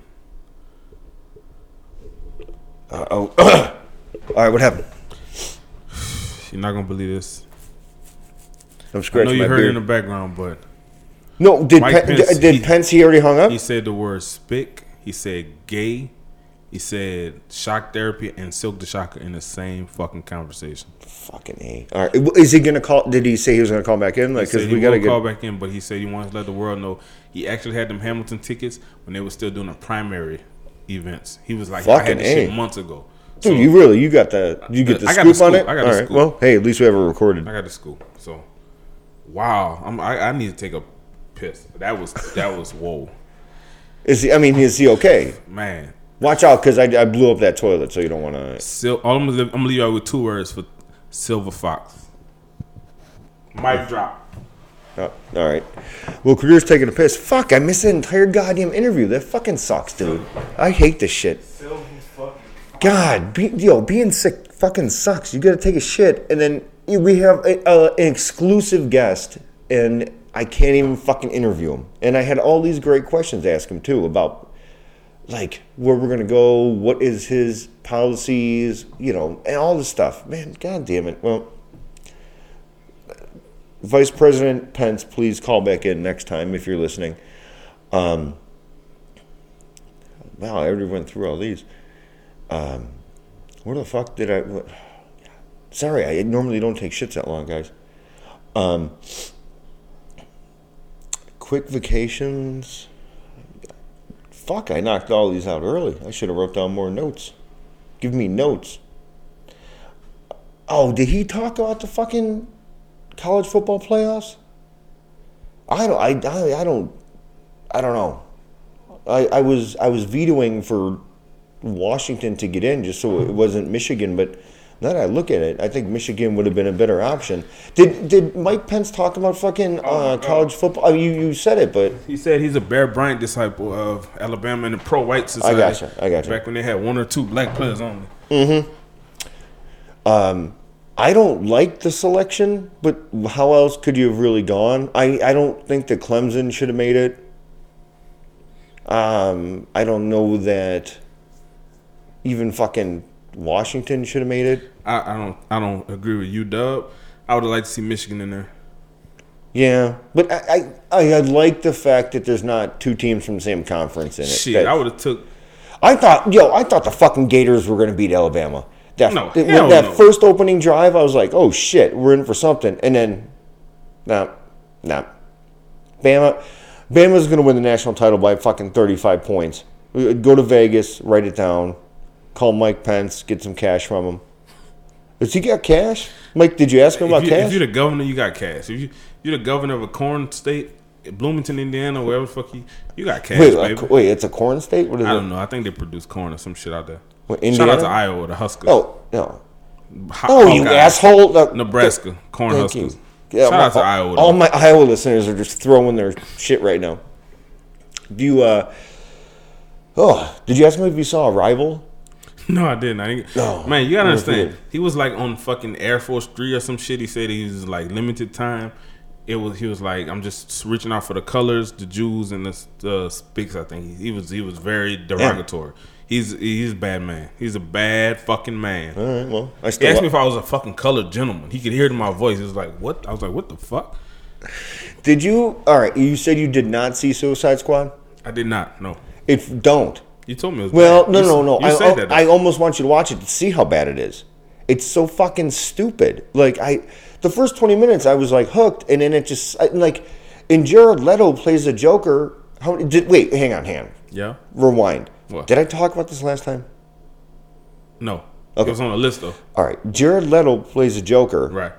Uh, oh. All right, what happened? You're not gonna believe this. I'm I scratching know you my heard beard. it in the background, but No, did Mike Pen- Pence, did he- Pence he already hung up? he said the word spick. He said gay. He said shock therapy and Silk the Shocker in the same fucking conversation. Fucking A. All right, is he gonna call? Did he say he was gonna call back in? Like, He said because he we gotta will get. call back in, but he said he wants to let the world know he actually had them Hamilton tickets when they were still doing the primary events. He was like, I Fucking had this shit A. months ago. Dude, So, you really you got the you get the I scoop, got the on scoop. it. I got All the right. scoop. Well, hey, at least we have it recorded. I got the school. So, wow, I'm, I, I need to take a piss. That was that was whoa, Is he? I mean, is he okay? man. Watch out, because I, I blew up that toilet, so you don't want to. Sil- all I'm gonna, I'm gonna leave y'all with two words for Silver Fox. Mic drop. Oh, all right. Well, career's taking a piss. Fuck! I missed the entire goddamn interview. That fucking sucks, dude. I hate this shit. God, be, yo, being sick fucking sucks. You got to take a shit, and then we have a, a, an exclusive guest, and I can't even fucking interview him. And I had all these great questions to ask him too about, like, where we're gonna go, what is his policies, you know, and all this stuff. Man, god damn it. Well, Vice President Pence, please call back in next time if you're listening. Um, wow, I already went through all these. Um, where the fuck did I? What, sorry, I normally don't take shits that long, guys. Um, quick vacations. Fuck, I knocked all these out early. I should have wrote down more notes. Give me notes. Oh, did he talk about the fucking college football playoffs? I don't. I, I, I don't. I don't know. I, I was I was vetoing for Washington to get in just so it wasn't Michigan, but now that I look at it, I think Michigan would have been a better option. Did did Mike Pence talk about fucking uh, college football? Oh, you you said it, but He said he's a Bear Bryant disciple of Alabama and the pro-white society. I gotcha, I gotcha. Back when they had one or two black players only. Um, I don't like the selection, but how else could you have really gone? I, I don't think that Clemson should have made it. Um, I don't know that even fucking Washington should have made it. I, I don't I don't agree with you, Dub. I would have liked to see Michigan in there. Yeah, but I, I, I like the fact that there's not two teams from the same conference in it. Shit, That- I would have took. I thought, yo, I thought the fucking Gators were going to beat Alabama. That, No, that, hell that no. first opening drive, I was like, oh shit, we're in for something. And then, nah, nah. Bama, Bama's going to win the national title by fucking thirty-five points. Go to Vegas, write it down, call Mike Pence, get some cash from him. Does he got cash? Mike, did you ask him about If, you, cash? if you're the governor, you got cash. If you you're the governor of a corn state, Bloomington, Indiana, wherever the fuck you, you got cash, wait, baby. uh, wait, it's a corn state? What is I it? don't know. I think they produce corn or some shit out there. What, Shout Indiana? out to Iowa, the Huskers. Oh, no. Ho- Oh, you Hawkeyes. asshole. Uh, Nebraska, corn Thank Huskers. you. Yeah, Shout my- out to Iowa. All though. my Iowa listeners are just throwing their shit right now. Do you, uh, oh, did you ask me if you saw Arrival? No, I didn't. I didn't. No. Man, you gotta Never forget. understand. He was like on fucking Air Force Three or some shit. He said he was like limited time. It was. He was like, I'm just reaching out for the colors, the Jews, and the, the speaks. I think he, he was. He was very derogatory. He's he's a bad man. He's a bad fucking man. All right, well, I He still. asked me if I was a fucking colored gentleman. He could hear it in my voice. He was like, "What?" I was like, "What the fuck?" Did you? All right, you said you did not see Suicide Squad. I did not. No, If don't. you told me it was Well, bad. no, You no, s- no. You I, said that. I though. almost want you to watch it to see how bad it is. It's so fucking stupid. Like I, the first twenty minutes, I was like hooked, and then it just I, like, and Jared Leto plays a Joker. How did? Wait, hang on, hang on. yeah. Rewind. What? Did I talk about this last time? No. Okay. It was on the list though. All right, Jared Leto plays a Joker. Right.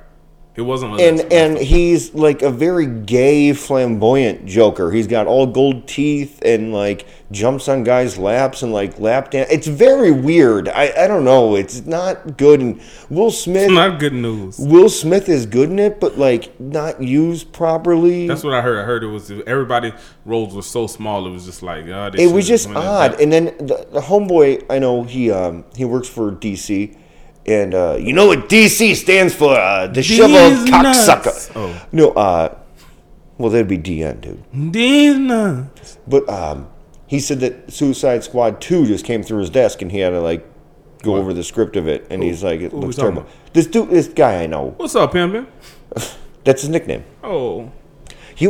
He wasn't. And and he's like a very gay, flamboyant Joker. He's got all gold teeth and like jumps on guys' laps and like lap dance. It's very weird. I, I don't know. It's not good. And Will Smith, It's not good news. Will Smith is good in it, but like not used properly. That's what I heard. I heard it was everybody roles were so small. It was just like oh, It was just odd. And then the, the homeboy, I know he um, he works for D C. And uh, you know what D C stands for? Uh, disheveled These cocksucker. nuts. Oh. No, uh, well, that'd be D N, dude. These nuts. But um, he said that Suicide Squad two just came through his desk, and he had to like go What? over the script of it, and Who? he's like, "It Who we looks talking terrible." about? This dude, this guy I know, What's up, Pimpin? that's his nickname. Oh, He,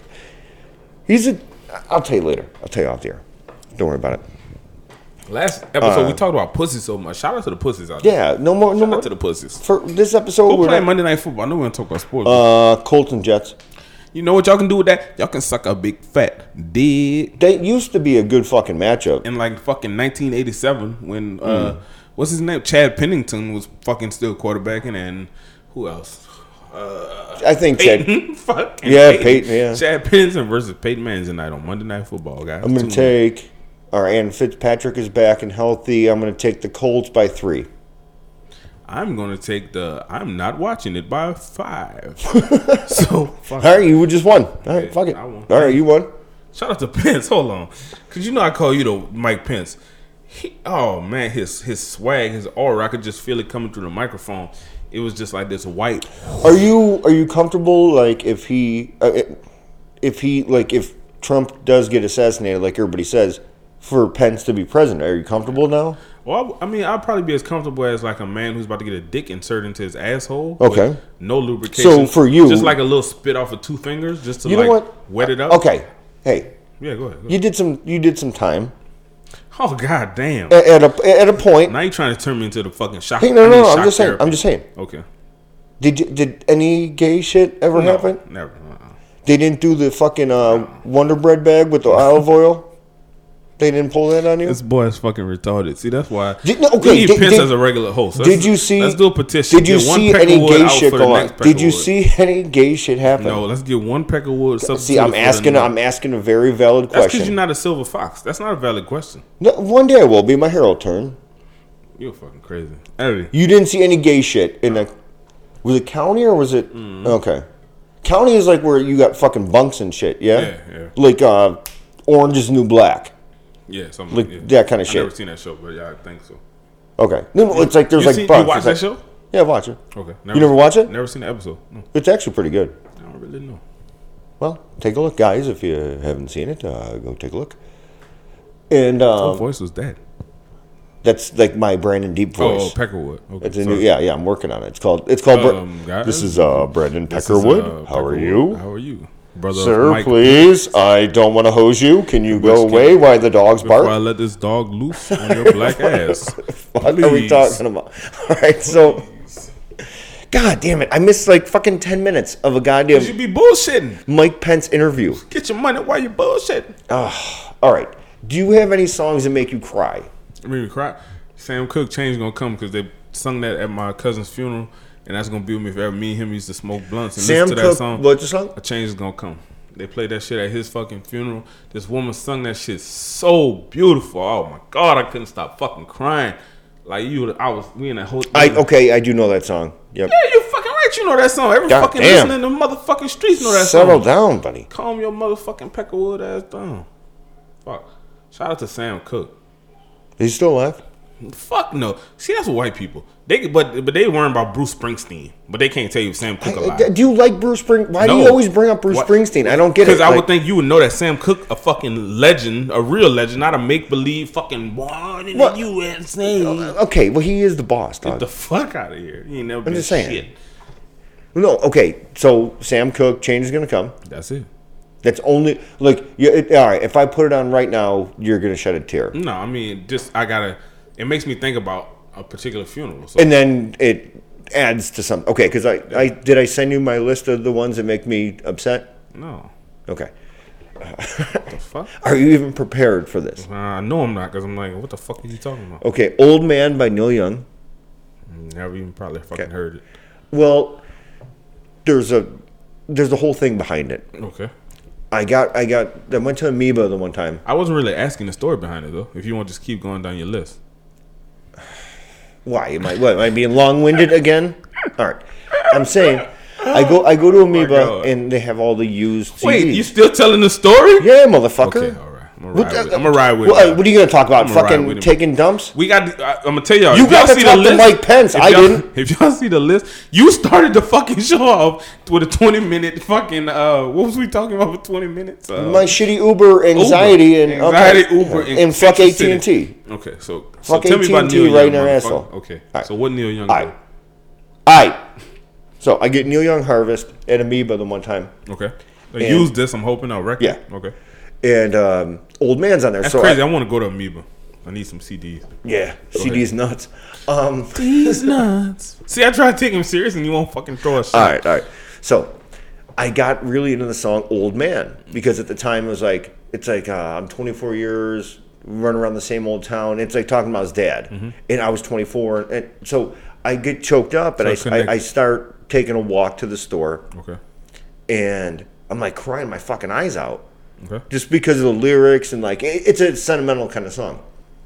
he's a. I'll tell you later. I'll tell you off the air. Don't worry about it. last episode Uh, we talked about pussy so much. Shout out to the pussies out there. Yeah, no more, no Shout more out to the pussies. for this episode. Who We're playing not, Monday Night Football? I know we're gonna talk about sports. uh, Colts and Jets. you know what y'all can do with that? Y'all can suck a big fat dick. That used to be a good fucking matchup. In like fucking nineteen eighty-seven, when uh, what's his name? Chad Pennington was fucking still quarterbacking, and who else? I think Chad. Peyton. Fucking Yeah, Peyton. Peyton, yeah. Chad Pennington versus Peyton Manning tonight on Monday Night Football, guys. I'm going Tune to in. take, all right, and Fitzpatrick is back and healthy. I'm going to take the Colts by three. I'm gonna take the. I'm not watching it by five. so fuck All right, you just won. All right, Yeah, fuck it. I won. All right, you won. Shout out to Pence. Hold on, cause you know I call you the Mike Pence. He, oh man, his his swag, his aura, I could just feel it coming through the microphone. It was just like this white. Are you are you comfortable, like, if he, uh, if he, like, if Trump does get assassinated, like everybody says, for Pence to be president? Are you comfortable now? Well, I mean, I'd probably be as comfortable as like a man who's about to get a dick inserted into his asshole. Okay. with no lubrication. So, for you- just like a little spit off of two fingers, just to You know like what? wet it up. Okay. Hey, Yeah, go ahead. Go you ahead. did some you did some time Oh god damn! at, at a at a point. Now you trying to turn me into the fucking shock. Hey, no, I no, need no. I'm shock just saying. therapy. I'm just saying. Okay. Did you, did any gay shit ever No, happen? never. Uh-uh. They didn't do the fucking uh, Wonder Bread bag with the olive oil. They didn't pull that on you. This boy is fucking retarded. See, that's why. Did- no, okay, we need did- Pence did- as a regular host. Did Let's- you see? Let's do a petition. Did you Get one see peck any of wood gay out shit for the go on? next peck Did of you wood. see any gay shit happen? No, let's get one peck of wood. See, substituted I'm for asking. the- I'm asking a very valid That's because question. you're not a silver fox. That's not a valid question. No, one day I will be. My hair will turn. You're fucking crazy. Anyway, You didn't see any gay shit in the. Was it county or was it? Mm-hmm. Okay. County is like where you got fucking bunks and shit. Yeah. Yeah, yeah. Like uh, Orange is the New Black. yeah, something Like yeah. that kinda I've shit. never seen that show, but yeah, I think so. Okay. No, no, it's like there's You, like see, you bunks. watch It's that like- show? Yeah, watch it. Okay. You never watch it? Never seen the episode. No, It's actually pretty good. I don't really know. Well, take a look, guys. If you haven't seen it, uh, go take a look. And um, What voice was that? that's like my Brandon Deep voice. Oh, Peckerwood. Okay, It's a sorry. new, yeah, yeah. I'm working on it. It's called. It's called. Bra- Um, guys, this is uh, Brandon This is, Peckerwood. uh, How are Peckerwood. you, How are you, brother? of sir? Mike Please, I don't want to hose you. Can you go Whiskey. away while the dogs Before I bark? let this dog loose on your black ass. What are we Please. talking about? All right, so. God damn it! I missed like fucking ten minutes of a You goddamn be bullshitting. Mike Pence interview. Get your money while you bullshitting. All right. Do you have any songs that make you cry? I mean, cry. Sam Cooke change gonna come because they sung that at my cousin's funeral, and that's gonna be with me forever. Me and him used to smoke blunts and Sam listen to that Cooke, song. what's the song? A change is gonna come. They played that shit at his fucking funeral. This woman sung that shit so beautiful. Oh my god, I couldn't stop fucking crying. Like you, I was we in that whole. I okay, I do know that song. Yep. Yeah, you fucking right. You know that song. Every God fucking damn. listening to motherfucking streets know that Settle song. down, buddy. Calm your motherfucking Peckerwood ass down. Fuck. Shout out to Sam Cooke. Is he still alive? Fuck no. See, that's what white people. They but but they worrying about Bruce Springsteen, but they can't tell you Sam Cooke I- alive. do you like Bruce Springsteen? Why do No. you always bring up Bruce What? Springsteen? I don't get it. Because I Like, would think you would know that Sam Cooke, a fucking legend, a real legend, not a make believe fucking born in What? the U S A. Okay, well, he is the boss, Get dog. the fuck out of here. You ain't never I'm been just saying. shit. No, okay. So Sam Cooke, change is gonna come. That's it. That's only like you, it, all right. If I put it on right now, you're gonna shed a tear, No, I mean, just I gotta. It makes me think about a particular funeral. So and then it adds to something. Okay, because I, I did I send you my list of the ones that make me upset. no, Okay, what the fuck? are you even prepared for this? Uh, I know I'm not because I'm like, what the fuck are you talking about? Okay, Old Man by Neil Young. Never even probably fucking Okay. heard it. Well, there's a there's the whole thing behind it. Okay. I got I got I went to Amoeba the one time. I wasn't really asking the story behind it though. If you want to just keep going down your list. Why am I what am I being long winded again? All right, I'm saying I go I go to Amoeba God. and they have all the used C Ds. Wait, you still telling the story? Yeah, motherfucker. Okay, all right. I'm What gonna ride the- with, I'm gonna ride with what, it. what are you gonna talk about? I'm gonna ride Fucking with him. taking dumps? We got. I, I'm gonna tell y'all. You if y'all got to see talk the to list, Mike Pence. if I y'all- didn't. If y'all see the list, you started the fucking show off with a twenty minute fucking. Uh, what was we talking about for twenty minutes? Uh, My shitty Uber anxiety Uber. and anxiety okay. Uber in and fuck Central A T and City. T. Okay, so, so Fuck tell me about A T and T Neil Young. right in our motherfucker. asshole. Okay, right. so what Neil Young? All do? right. All right. So I get Neil Young Harvest at Amoeba the one time, Okay, I And- use this. I'm hoping I'll record. Yeah. Okay, and um, Old Man's on there. that's so crazy. I, I, want to go to Amoeba. I need some C Ds. yeah, C D's nuts. Um, These nuts. See, I try to take him serious, and you won't fucking throw a shit. all right, all right. So I got really into the song "Old Man" because at the time it was like it's like uh, I'm twenty-four years running around the same old town. It's like talking about his dad, Mm-hmm. and I was twenty-four, and so I get choked up, and So I, connect. I I start taking a walk to the store, Okay. and I'm like crying my fucking eyes out. Okay. Just because of the lyrics and like it- it's a sentimental kind of song.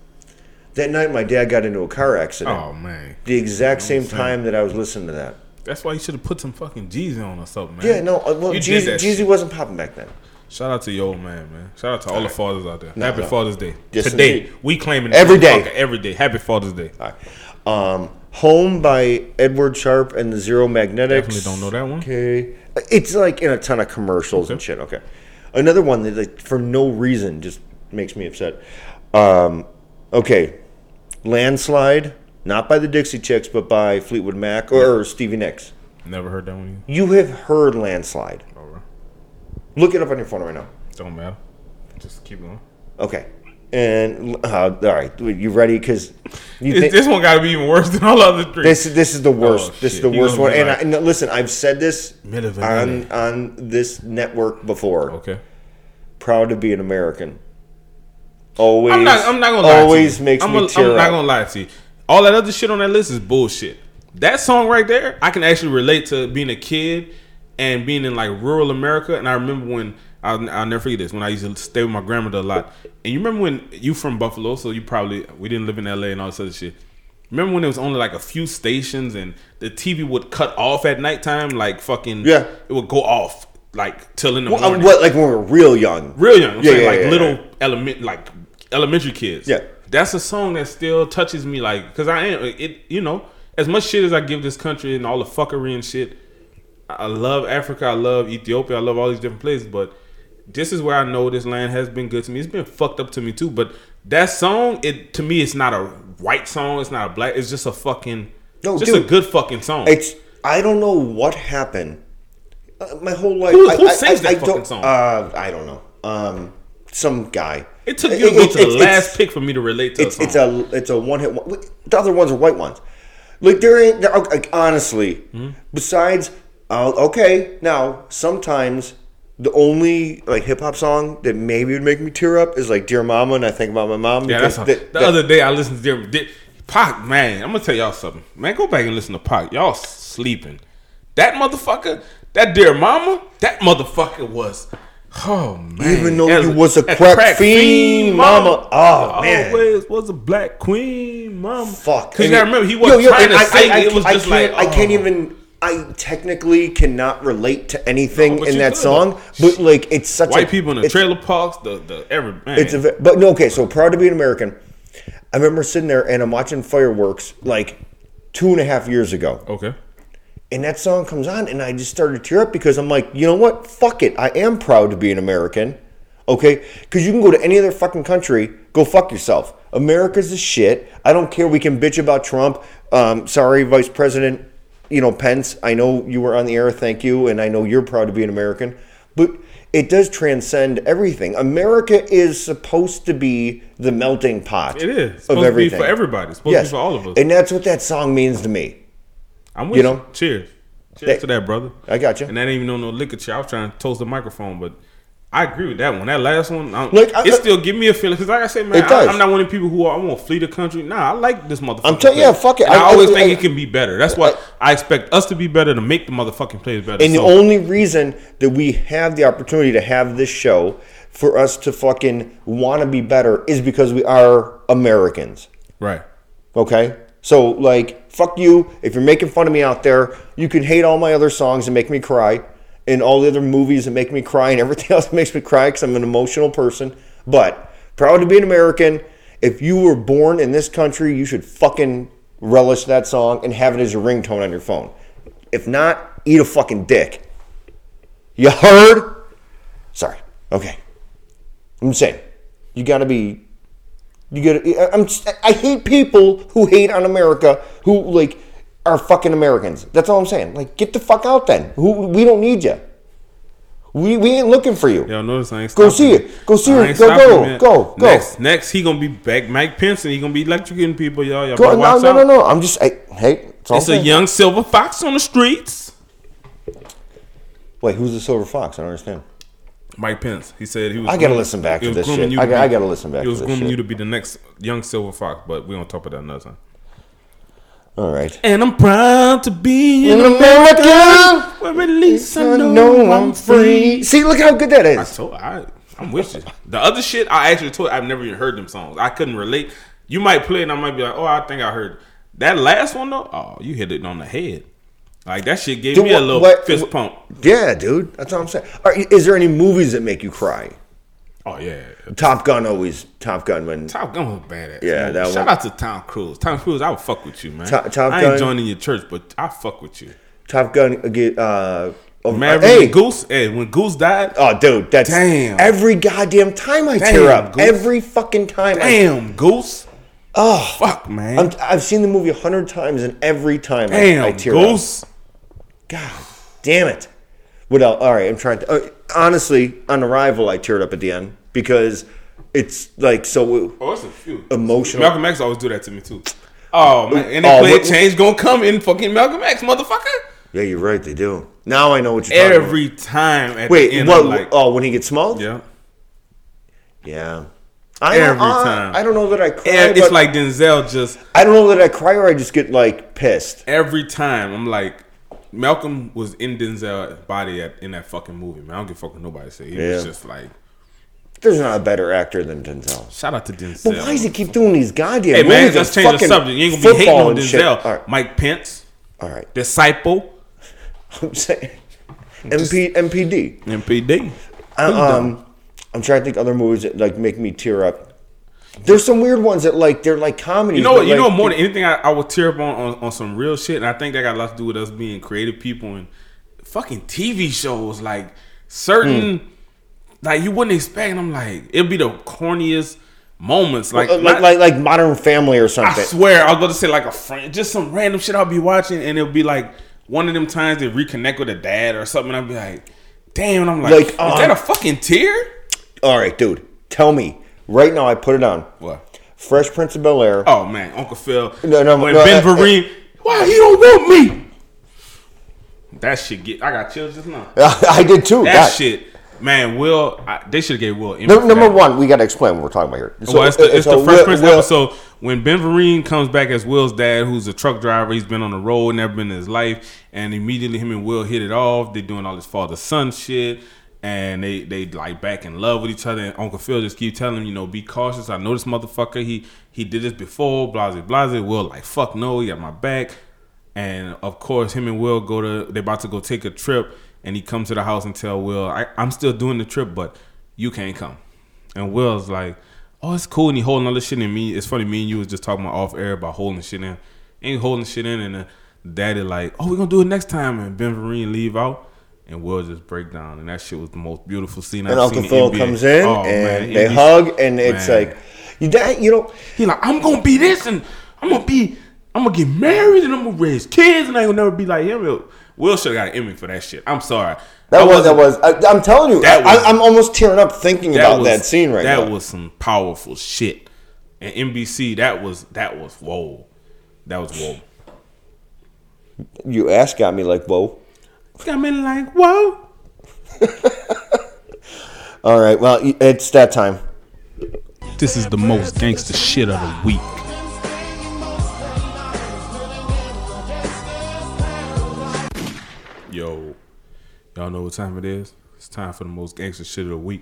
That night, my dad got into a car accident. Oh man, The exact same saying. time that I was listening to that. that's why you should have put some fucking Jeezy on or something, man. Yeah, no, uh, well, You did Jeezy, that Jeezy shit. wasn't popping back then. Shout out to your old man, man. Shout out to all the fathers out there. No, Happy no. Father's Day. Yes, Today, indeed. we claiming Every this day. motherfucker Every day. Happy Father's Day. All right. Um, Home by Edward Sharp and the Zero Magnetics. Definitely don't know that one. Okay, it's like in a ton of commercials and Okay. shit. Okay, another one that like for no reason just makes me upset. Um, okay, Landslide, not by the Dixie Chicks, but by Fleetwood Mac or Stevie Nicks. Never heard that one. You have heard Landslide. Either. All right. Look it up on your phone right now. Don't matter. Just keep going. Okay. And uh, all right, you ready? Because you This, think this one got to be even worse than all the other three. this this is the worst. Oh, this is shit. the You worst gonna one. be And, like- I, and listen, I've said this Milli on Vanilli. on this network before. Okay. Proud to be an American. Always. I'm not. I'm not gonna lie Always to you. makes I'm, me a, tear I'm not up. gonna lie to you. All that other shit on that list is bullshit. That song right there, I can actually relate to being a kid and being in like rural America. And I remember when I'll, I'll never forget this when I used to stay with my grandmother a lot. And you remember when you from Buffalo, so you probably we didn't live in L A and all this other shit. Remember when there was only like a few stations and the T V would cut off at nighttime, like fucking Yeah. it would go off like till in the Well, morning. uh, what, like when we were real young. Real young. I'm Yeah, saying yeah, like yeah, little yeah. element, like elementary kids. Yeah. That's a song that still touches me, like, because I am it. You know, as much shit as I give this country and all the fuckery and shit, I love Africa. I love Ethiopia. I love all these different places. But this is where I know this land has been good to me. It's been fucked up to me too. But that song, it to me, it's not a white song. It's not a black. It's just a fucking, No, just dude. a good fucking song. It's I don't know what happened. Uh, my whole life. Who- I, who I, sings I, that I fucking don't, song? Uh, I don't know. Um, some guy. it took you to go It- to the it's- last it's- pick for me to relate to. It's a it's song. a it's a one hit. One. The other ones are white ones. Like there ain't there, like, honestly. Hmm? Besides, uh, okay, now sometimes the only like hip hop song that maybe would make me tear up is like "Dear Mama," and I think about my mom. Yeah, because that's a, that- the that- other day I listened to their di- Pac. Man, I'm gonna tell y'all something. Man, go back and listen to Pac. Y'all sleeping. That motherfucker, that dear mama, that motherfucker was. Oh man! Even though As you was a crack fiend, mama. Oh, man. always was a black queen, mama. Fuck. Because And you gotta it- remember he Yo, wasn't yo, trying and to I- sing. I, it was I just can't, like I can't oh. even. I technically cannot relate to anything No, but in you that could, song, though. but like it's such White a, people in the it's- trailer parks, the the every man. It's a, ve- but no, okay. So proud to be an American. I remember sitting there and I'm watching fireworks like two and a half years ago, okay. and that song comes on, and I just started to tear up because I'm like, you know what? Fuck it. I am proud to be an American. Okay, because you can go to any other fucking country, go fuck yourself. America's the shit. I don't care. We can bitch about Trump. Um, sorry, Vice President, you know, Pence. I know you were on the air. Thank you, and I know you're proud to be an American. But it does transcend everything. America is supposed to be the melting pot. It is. It's of supposed to be everything for everybody. It's supposed Yes. to be for all of us. And that's what that song means to me. I'm with You you. know? Cheers. Cheers That- to that, brother. I got you. And that ain't even on no liquor chair. I was trying to toast the microphone, but I agree with that one. That last one, I'm, Like, I- it still give me a feeling. Because like I said, man, It does. I, I'm not one of the people who are, I want to flee the country. Nah, I like this motherfucker. I'm telling you, yeah, fuck it. And I, I- always I- think I- it can be better. That's why I expect us to be better to make the motherfucking players better. And the So, only reason that we have the opportunity to have this show for us to fucking want to be better is because we are Americans. right. Okay? So, like, fuck you. If you're making fun of me out there, you can hate all my other songs and make me cry, and all the other movies that make me cry, and everything else that makes me cry because I'm an emotional person. But, proud to be an American. If you were born in this country, you should fucking relish that song and have it as your ringtone on your phone. If not, eat a fucking dick. You heard? Sorry. Okay. I'm saying, you gotta be. You gotta. I'm. I hate people who hate on America who like are fucking Americans. That's all I'm saying. Like, get the fuck out then. Who we don't need you. We we ain't looking for you. Yo, notice I ain't Go stopping. see it. Go see I it. ain't Go stopping, go man. go go. Next, next he gonna be back. Mike Pence, and he gonna be electrocuting people, y'all. Y'all Go. better No watch no out. no no. I'm just. I, hey. It's, all It's I'm a saying. young silver fox on the streets. Wait, who's the silver fox? I don't understand. Mike Pence. He said he was. I gotta listen back he to was this grooming shit. you I to got- be- I gotta listen back He to was this grooming shit. you to be the next young silver fox, but we don't talk about that another time. All right. And I'm proud to be An an American. American. Well, at least I know, I'm free. See, look how good that I is. told I, I'm with you. The other shit, I actually told. I've never even heard them songs. I couldn't relate. You might play it, and I might be like, oh, I think I heard that last one though. Oh, you hit it on the head. Like that shit gave Dude, me a what- little what- fist pump. Yeah, dude. That's all I'm saying. All right, is there any movies that make you cry? Oh yeah, Top Gun always. Top Gun when. Top Gun was badass. Yeah, man. that Shout one- out to Tom Cruise. Tom Cruise, I would fuck with you, man. Top- Top I Gun- ain't joining your church, but I fuck with you. Top Gun. uh, get, Uh, oh, Maverick hey. and Goose. Hey, when Goose died, Oh, dude, that's Damn. every goddamn time I Damn, tear up. Goose. Every fucking time. I, damn Goose. oh, Fuck, man. I'm, I've seen the movie a hundred times, and every time I, damn I tear Goose. up. God damn it. What else? All right, I'm trying to. Uh, honestly, on Arrival, I teared up at the end because it's like so. Oh, it's a few. Emotional. Malcolm X always do that to me too. Oh man, and they Oh, play what- change gonna come in fucking Malcolm X, motherfucker. Yeah, you're right. They do. Now I know what you're talking Every time at about. Wait, the end, what? I'm like, oh, when he gets smoked? yeah. Yeah. I don't, Every I- time. I don't know that I cry. And it's but like Denzel just I don't know that I cry or I just get like pissed. every time. I'm like, Malcolm was in Denzel's body at, in that fucking movie, man. I don't give a fuck what nobody say. He Yeah. was just like, There's not a better actor than Denzel. shout out to Denzel. But why does he keep doing these goddamn Hey man, movies let's and change the fucking subject. You ain't gonna be hating football on and shit? Denzel. All right, Mike Pence, all right. Disciple, I'm saying M P M P D. M P D. I, um, I'm trying to think other movies that like make me tear up. There's some weird ones that like they're like comedies. You know what? but, You know like, what? More than anything, I, I would tear up on, on on some real shit, and I think that got a lot to do with us being creative people and fucking T V shows. Like certain, Hmm. like you wouldn't expect. And I'm like, it'd be the corniest moments. Like, uh, like, not- like like Modern Family or I something. swear, I was going to say like a friend, just some random shit I'll be watching, and it'll be like one of them times they reconnect with a dad or something. And I'll be like, damn. And I'm like, Like, is um, that a fucking tear? All right, dude. Tell me right now. I put it on. What? Fresh Prince of Bel Air. Oh man, Uncle Phil. No, no, when no, Ben uh, uh, Vereen, why he don't want me? That shit get. I got chills just now. I did too. That God. shit, man. Will I, they should have gave Will? Emmy No, for number that. one, we got to explain what we're talking about here. So, well, it's the, it's so the Fresh Will- Prince Will- episode when Ben Vereen comes back as Will's dad, who's a truck driver. He's been on the road, never been in his life, and immediately him and Will hit it off. They're doing all this father son shit, and they they like back in love with each other. And Uncle Phil just keep telling him, you know, be cautious. I know this motherfucker. He he did this before. Blase blase. Will like fuck no. He got my back. And of course, him and Will go to. They're about to go take a trip, and he comes to the house and tell Will, I, "I'm still doing the trip, but you can't come." And Will's like, "Oh, it's cool." And he holding all this shit in. Me, it's funny. Me and you was just talking about off air about holding shit in. Ain't holding shit in, and the daddy like, "Oh, we're gonna do it next time." And Ben Vereen leave out, and Will just break down. And that shit was the most beautiful scene I've and Uncle seen in Phil N B A. comes in Oh, and man, they N B A hug, and it's man. like, you that you know. He like, I'm gonna be this, and I'm gonna be, I'm gonna get married, and I'm gonna raise kids, and I ain't gonna never be like him. Will should have got an Emmy for that shit. I'm sorry. That was that wasn't- was. I, I'm telling you, That I, was- I'm almost tearing up thinking about was- that scene right that now. was some powerful shit. And N B C, that was that was whoa, that was whoa. You ass got me like whoa. Got me like whoa. All right. Well, it's that time. This is the most gangster shit of the week. Yo, y'all know what time it is? It's time for the most gangster shit of the week.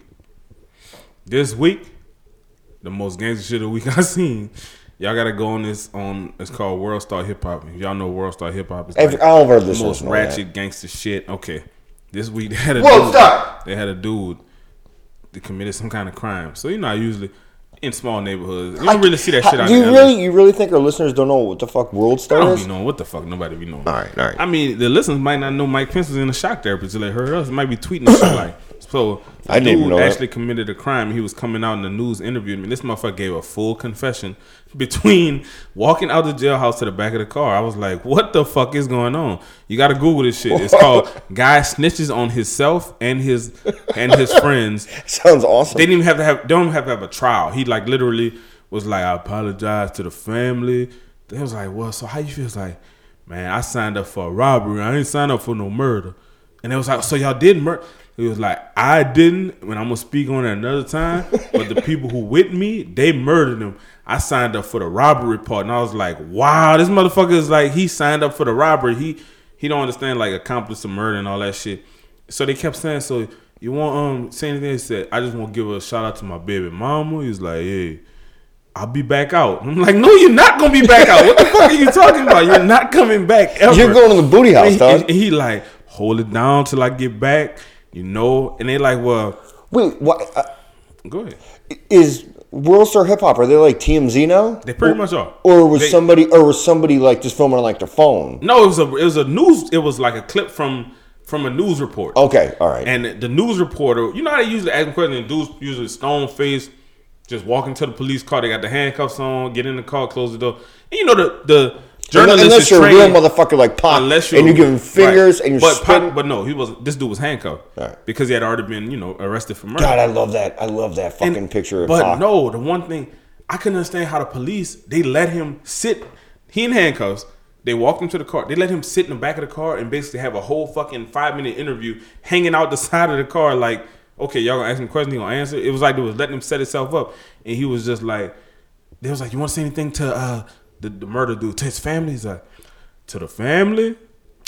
This week, the most gangster shit of the week I seen. Y'all gotta go on this on. It's called World Star Hip Hop. If y'all know World Star Hip Hop, it's Every, like all of our the listeners most know ratchet that. gangster shit. Okay, this week they had a World dude, Star. They had a dude that committed some kind of crime. So you know, I usually in small neighborhoods, you don't really see that shit out Do you in really, you really think our listeners don't know what the fuck World I Star don't is? be knowing what the fuck. Nobody be knowing. All right, all right. I mean, the listeners might not know Mike Pence was in a shock therapy until they heard us. It might be tweeting shit like. So the I didn't dude even know that. actually committed a crime. He was coming out in the news, interviewed me. This motherfucker gave a full confession between walking out the jailhouse to the back of the car. I was like, what the fuck is going on? You got to Google this shit. It's called Guy Snitches on Himself and his and his friends. Sounds awesome. They didn't even have to have. They don't even have to have a trial. He like literally was like, I apologize to the family. They was like, well, so how you feel? It's like, man, I signed up for a robbery. I ain't signed up for no murder. And it was like, so y'all did murder? He was like, I didn't. When I'm gonna speak on it another time. But the people who with me, they murdered him. I signed up for the robbery part, and I was like, wow, this motherfucker is like, he signed up for the robbery. He he don't understand like accomplice of murder and all that shit. So they kept saying, so you want um say anything? He said, I just want to give a shout out to my baby mama. He was like, hey, I'll be back out. I'm like, no, you're not gonna be back out. What the fuck are you talking about? You're not coming back ever. You're going to the booty house, and dog. he, and he like, hold it down till I get back, you know. And they like, well, Wait, what? Uh, go ahead. is World Star Hip Hop? Are they like T M Z now? They pretty or, much are. Or was They- somebody? Or was somebody like just filming on like their phone? No, it was a it was a news. It was like a clip from from a news report. Okay, all right. And the news reporter, you know how they usually ask them questions, and dudes usually stone face, just walking to the police car. They got the handcuffs on, get in the car, close the door. And you know the the journalist Unless is you're trained, a real motherfucker like Pac, unless and you give him right. fingers and you're but spitting. Pac, but no, he wasn't. This dude was handcuffed All right. because he had already been, you know, arrested for murder. God, I love that. I love that fucking And- picture of But Pac. no, the one thing I couldn't understand how the police, they let him sit. He in handcuffs. They walked him to the car. They let him sit in the back of the car and basically have a whole fucking five minute interview hanging out the side of the car. Like, okay, y'all gonna ask him questions, he gonna answer. It was like they was letting him set itself up, and he was just like, they was like, you want to say anything to uh, the, the murder dude, to his family? He's like, to the family,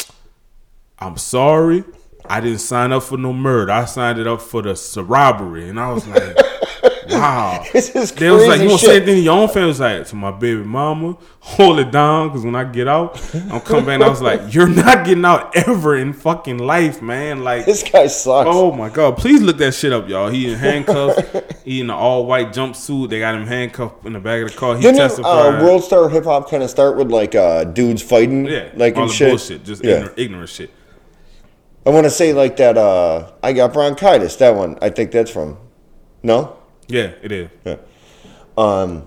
I'm sorry, I didn't sign up for no murder. I signed it up for the s- robbery, and I was like, wow. This is They was like, crazy you want to shit. say anything to your own family? I was like, to my baby mama, hold it down, because when I get out, I'm coming back, and I was like, you're not getting out ever in fucking life, man. Like, This guy sucks. oh my God, please look that shit up, y'all. He in handcuffs, he in an all-white jumpsuit. They got him handcuffed in the back of the car. He Didn't testified. uh, World Star Hip Hop kind of start with like uh, dudes fighting, yeah, like all and the shit? bullshit, just yeah. ignorant, ignorant shit. I want to say like that. Uh, I got bronchitis. That one. I think that's from. No. Yeah, it is. Yeah. Um.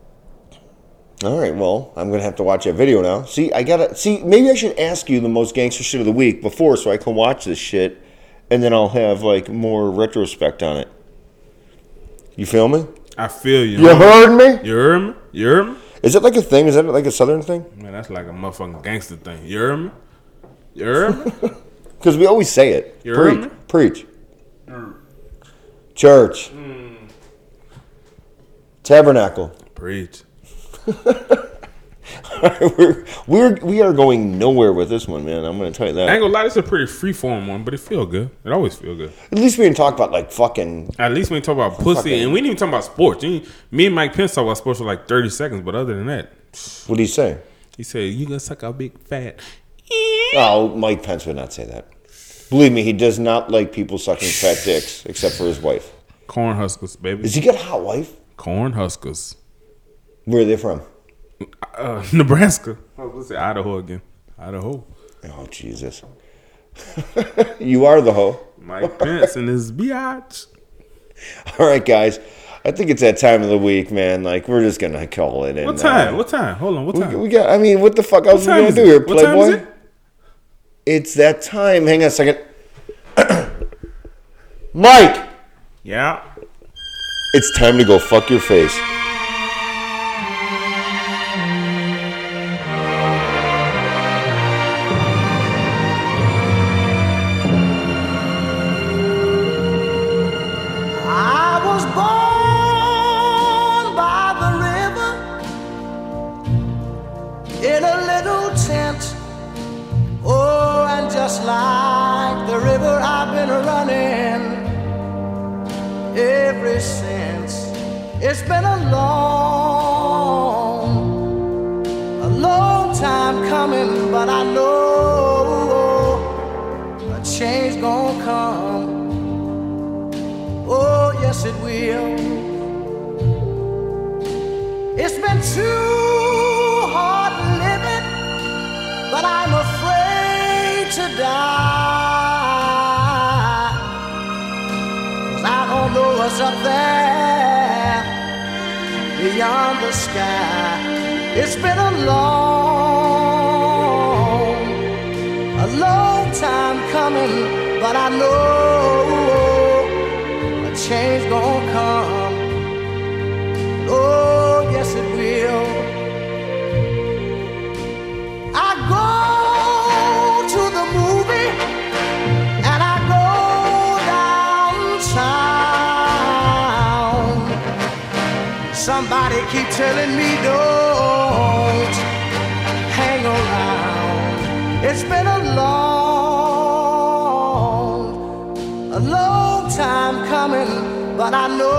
All right. Well, I'm gonna have to watch that video now. See, I gotta see. Maybe I should ask you the most gangster shit of the week before, so I can watch this shit, and then I'll have like more retrospect on it. You feel me? I feel you. You homie. heard me? You heard me? You heard me? Is it like a thing? Is that like a Southern thing? Man, that's like a motherfucking gangster thing. You heard me? You heard me? Because we always say it. You preach, heard me? preach. Church, tabernacle. Preach. we're, we're we are going nowhere with this one, man. I'm going to tell you I ain't that. gonna lie, this is a pretty freeform one, but it feel good. It always feel good. At least we didn't talk about like fucking. At least we ain't talk about pussy, Fucking- and we didn't even talk about sports. You ain't- Me and Mike Pence talk about sports for like thirty seconds, but other than that, What do you say? he said, you gonna suck a big fat. Oh, Mike Pence would not say that. Believe me, he does not like people sucking fat dicks, except for his wife. Corn Huskers, baby. Does he got a hot wife? Corn Huskers. Where are they from? Uh, Nebraska. I was gonna say Idaho again. Idaho. Oh Jesus! You are the hoe. Mike Pence and his biatch. All right, guys. I think it's that time of the week, man. Like we're just gonna call it. In, What time? uh, What time? Hold on. What We, time? we got. I mean, what the fuck else are time we gonna is do it? here, What time is Playboy? it? It's that time. Hang on a second, Mike. Yeah. It's time to go fuck your face. in a little tent. Oh, and just like the river I've been running ever since. It's been a long, a long time coming, but I know a change gonna come. Oh, yes it will. It's been too hard living, but I'm afraid to die. 'Cause I don't know what's up there beyond the sky. It's been a long, a long time coming, but I know a change gonna come. Oh, yes it will. I go to the movie and I go downtown. Somebody keep telling me don't hang around. It's been a long, a long time coming, but I know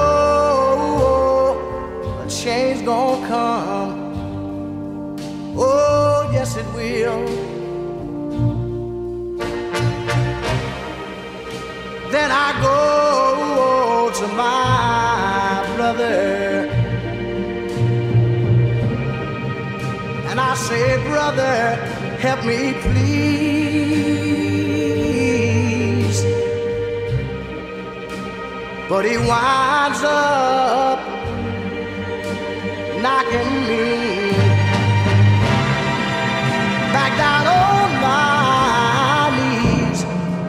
change gonna come. Oh, yes it will. Then I go to my brother and I say, brother, help me please. But he winds up knocking me back down on my knees.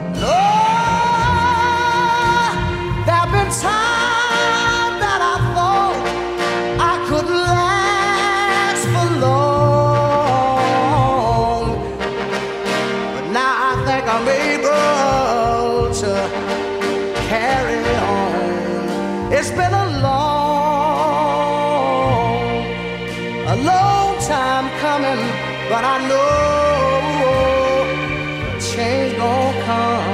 Lord, there've been times that I thought I couldn't last for long, but now I think I'm able to carry on. It's been a long, a long time coming, but I know change gon' come.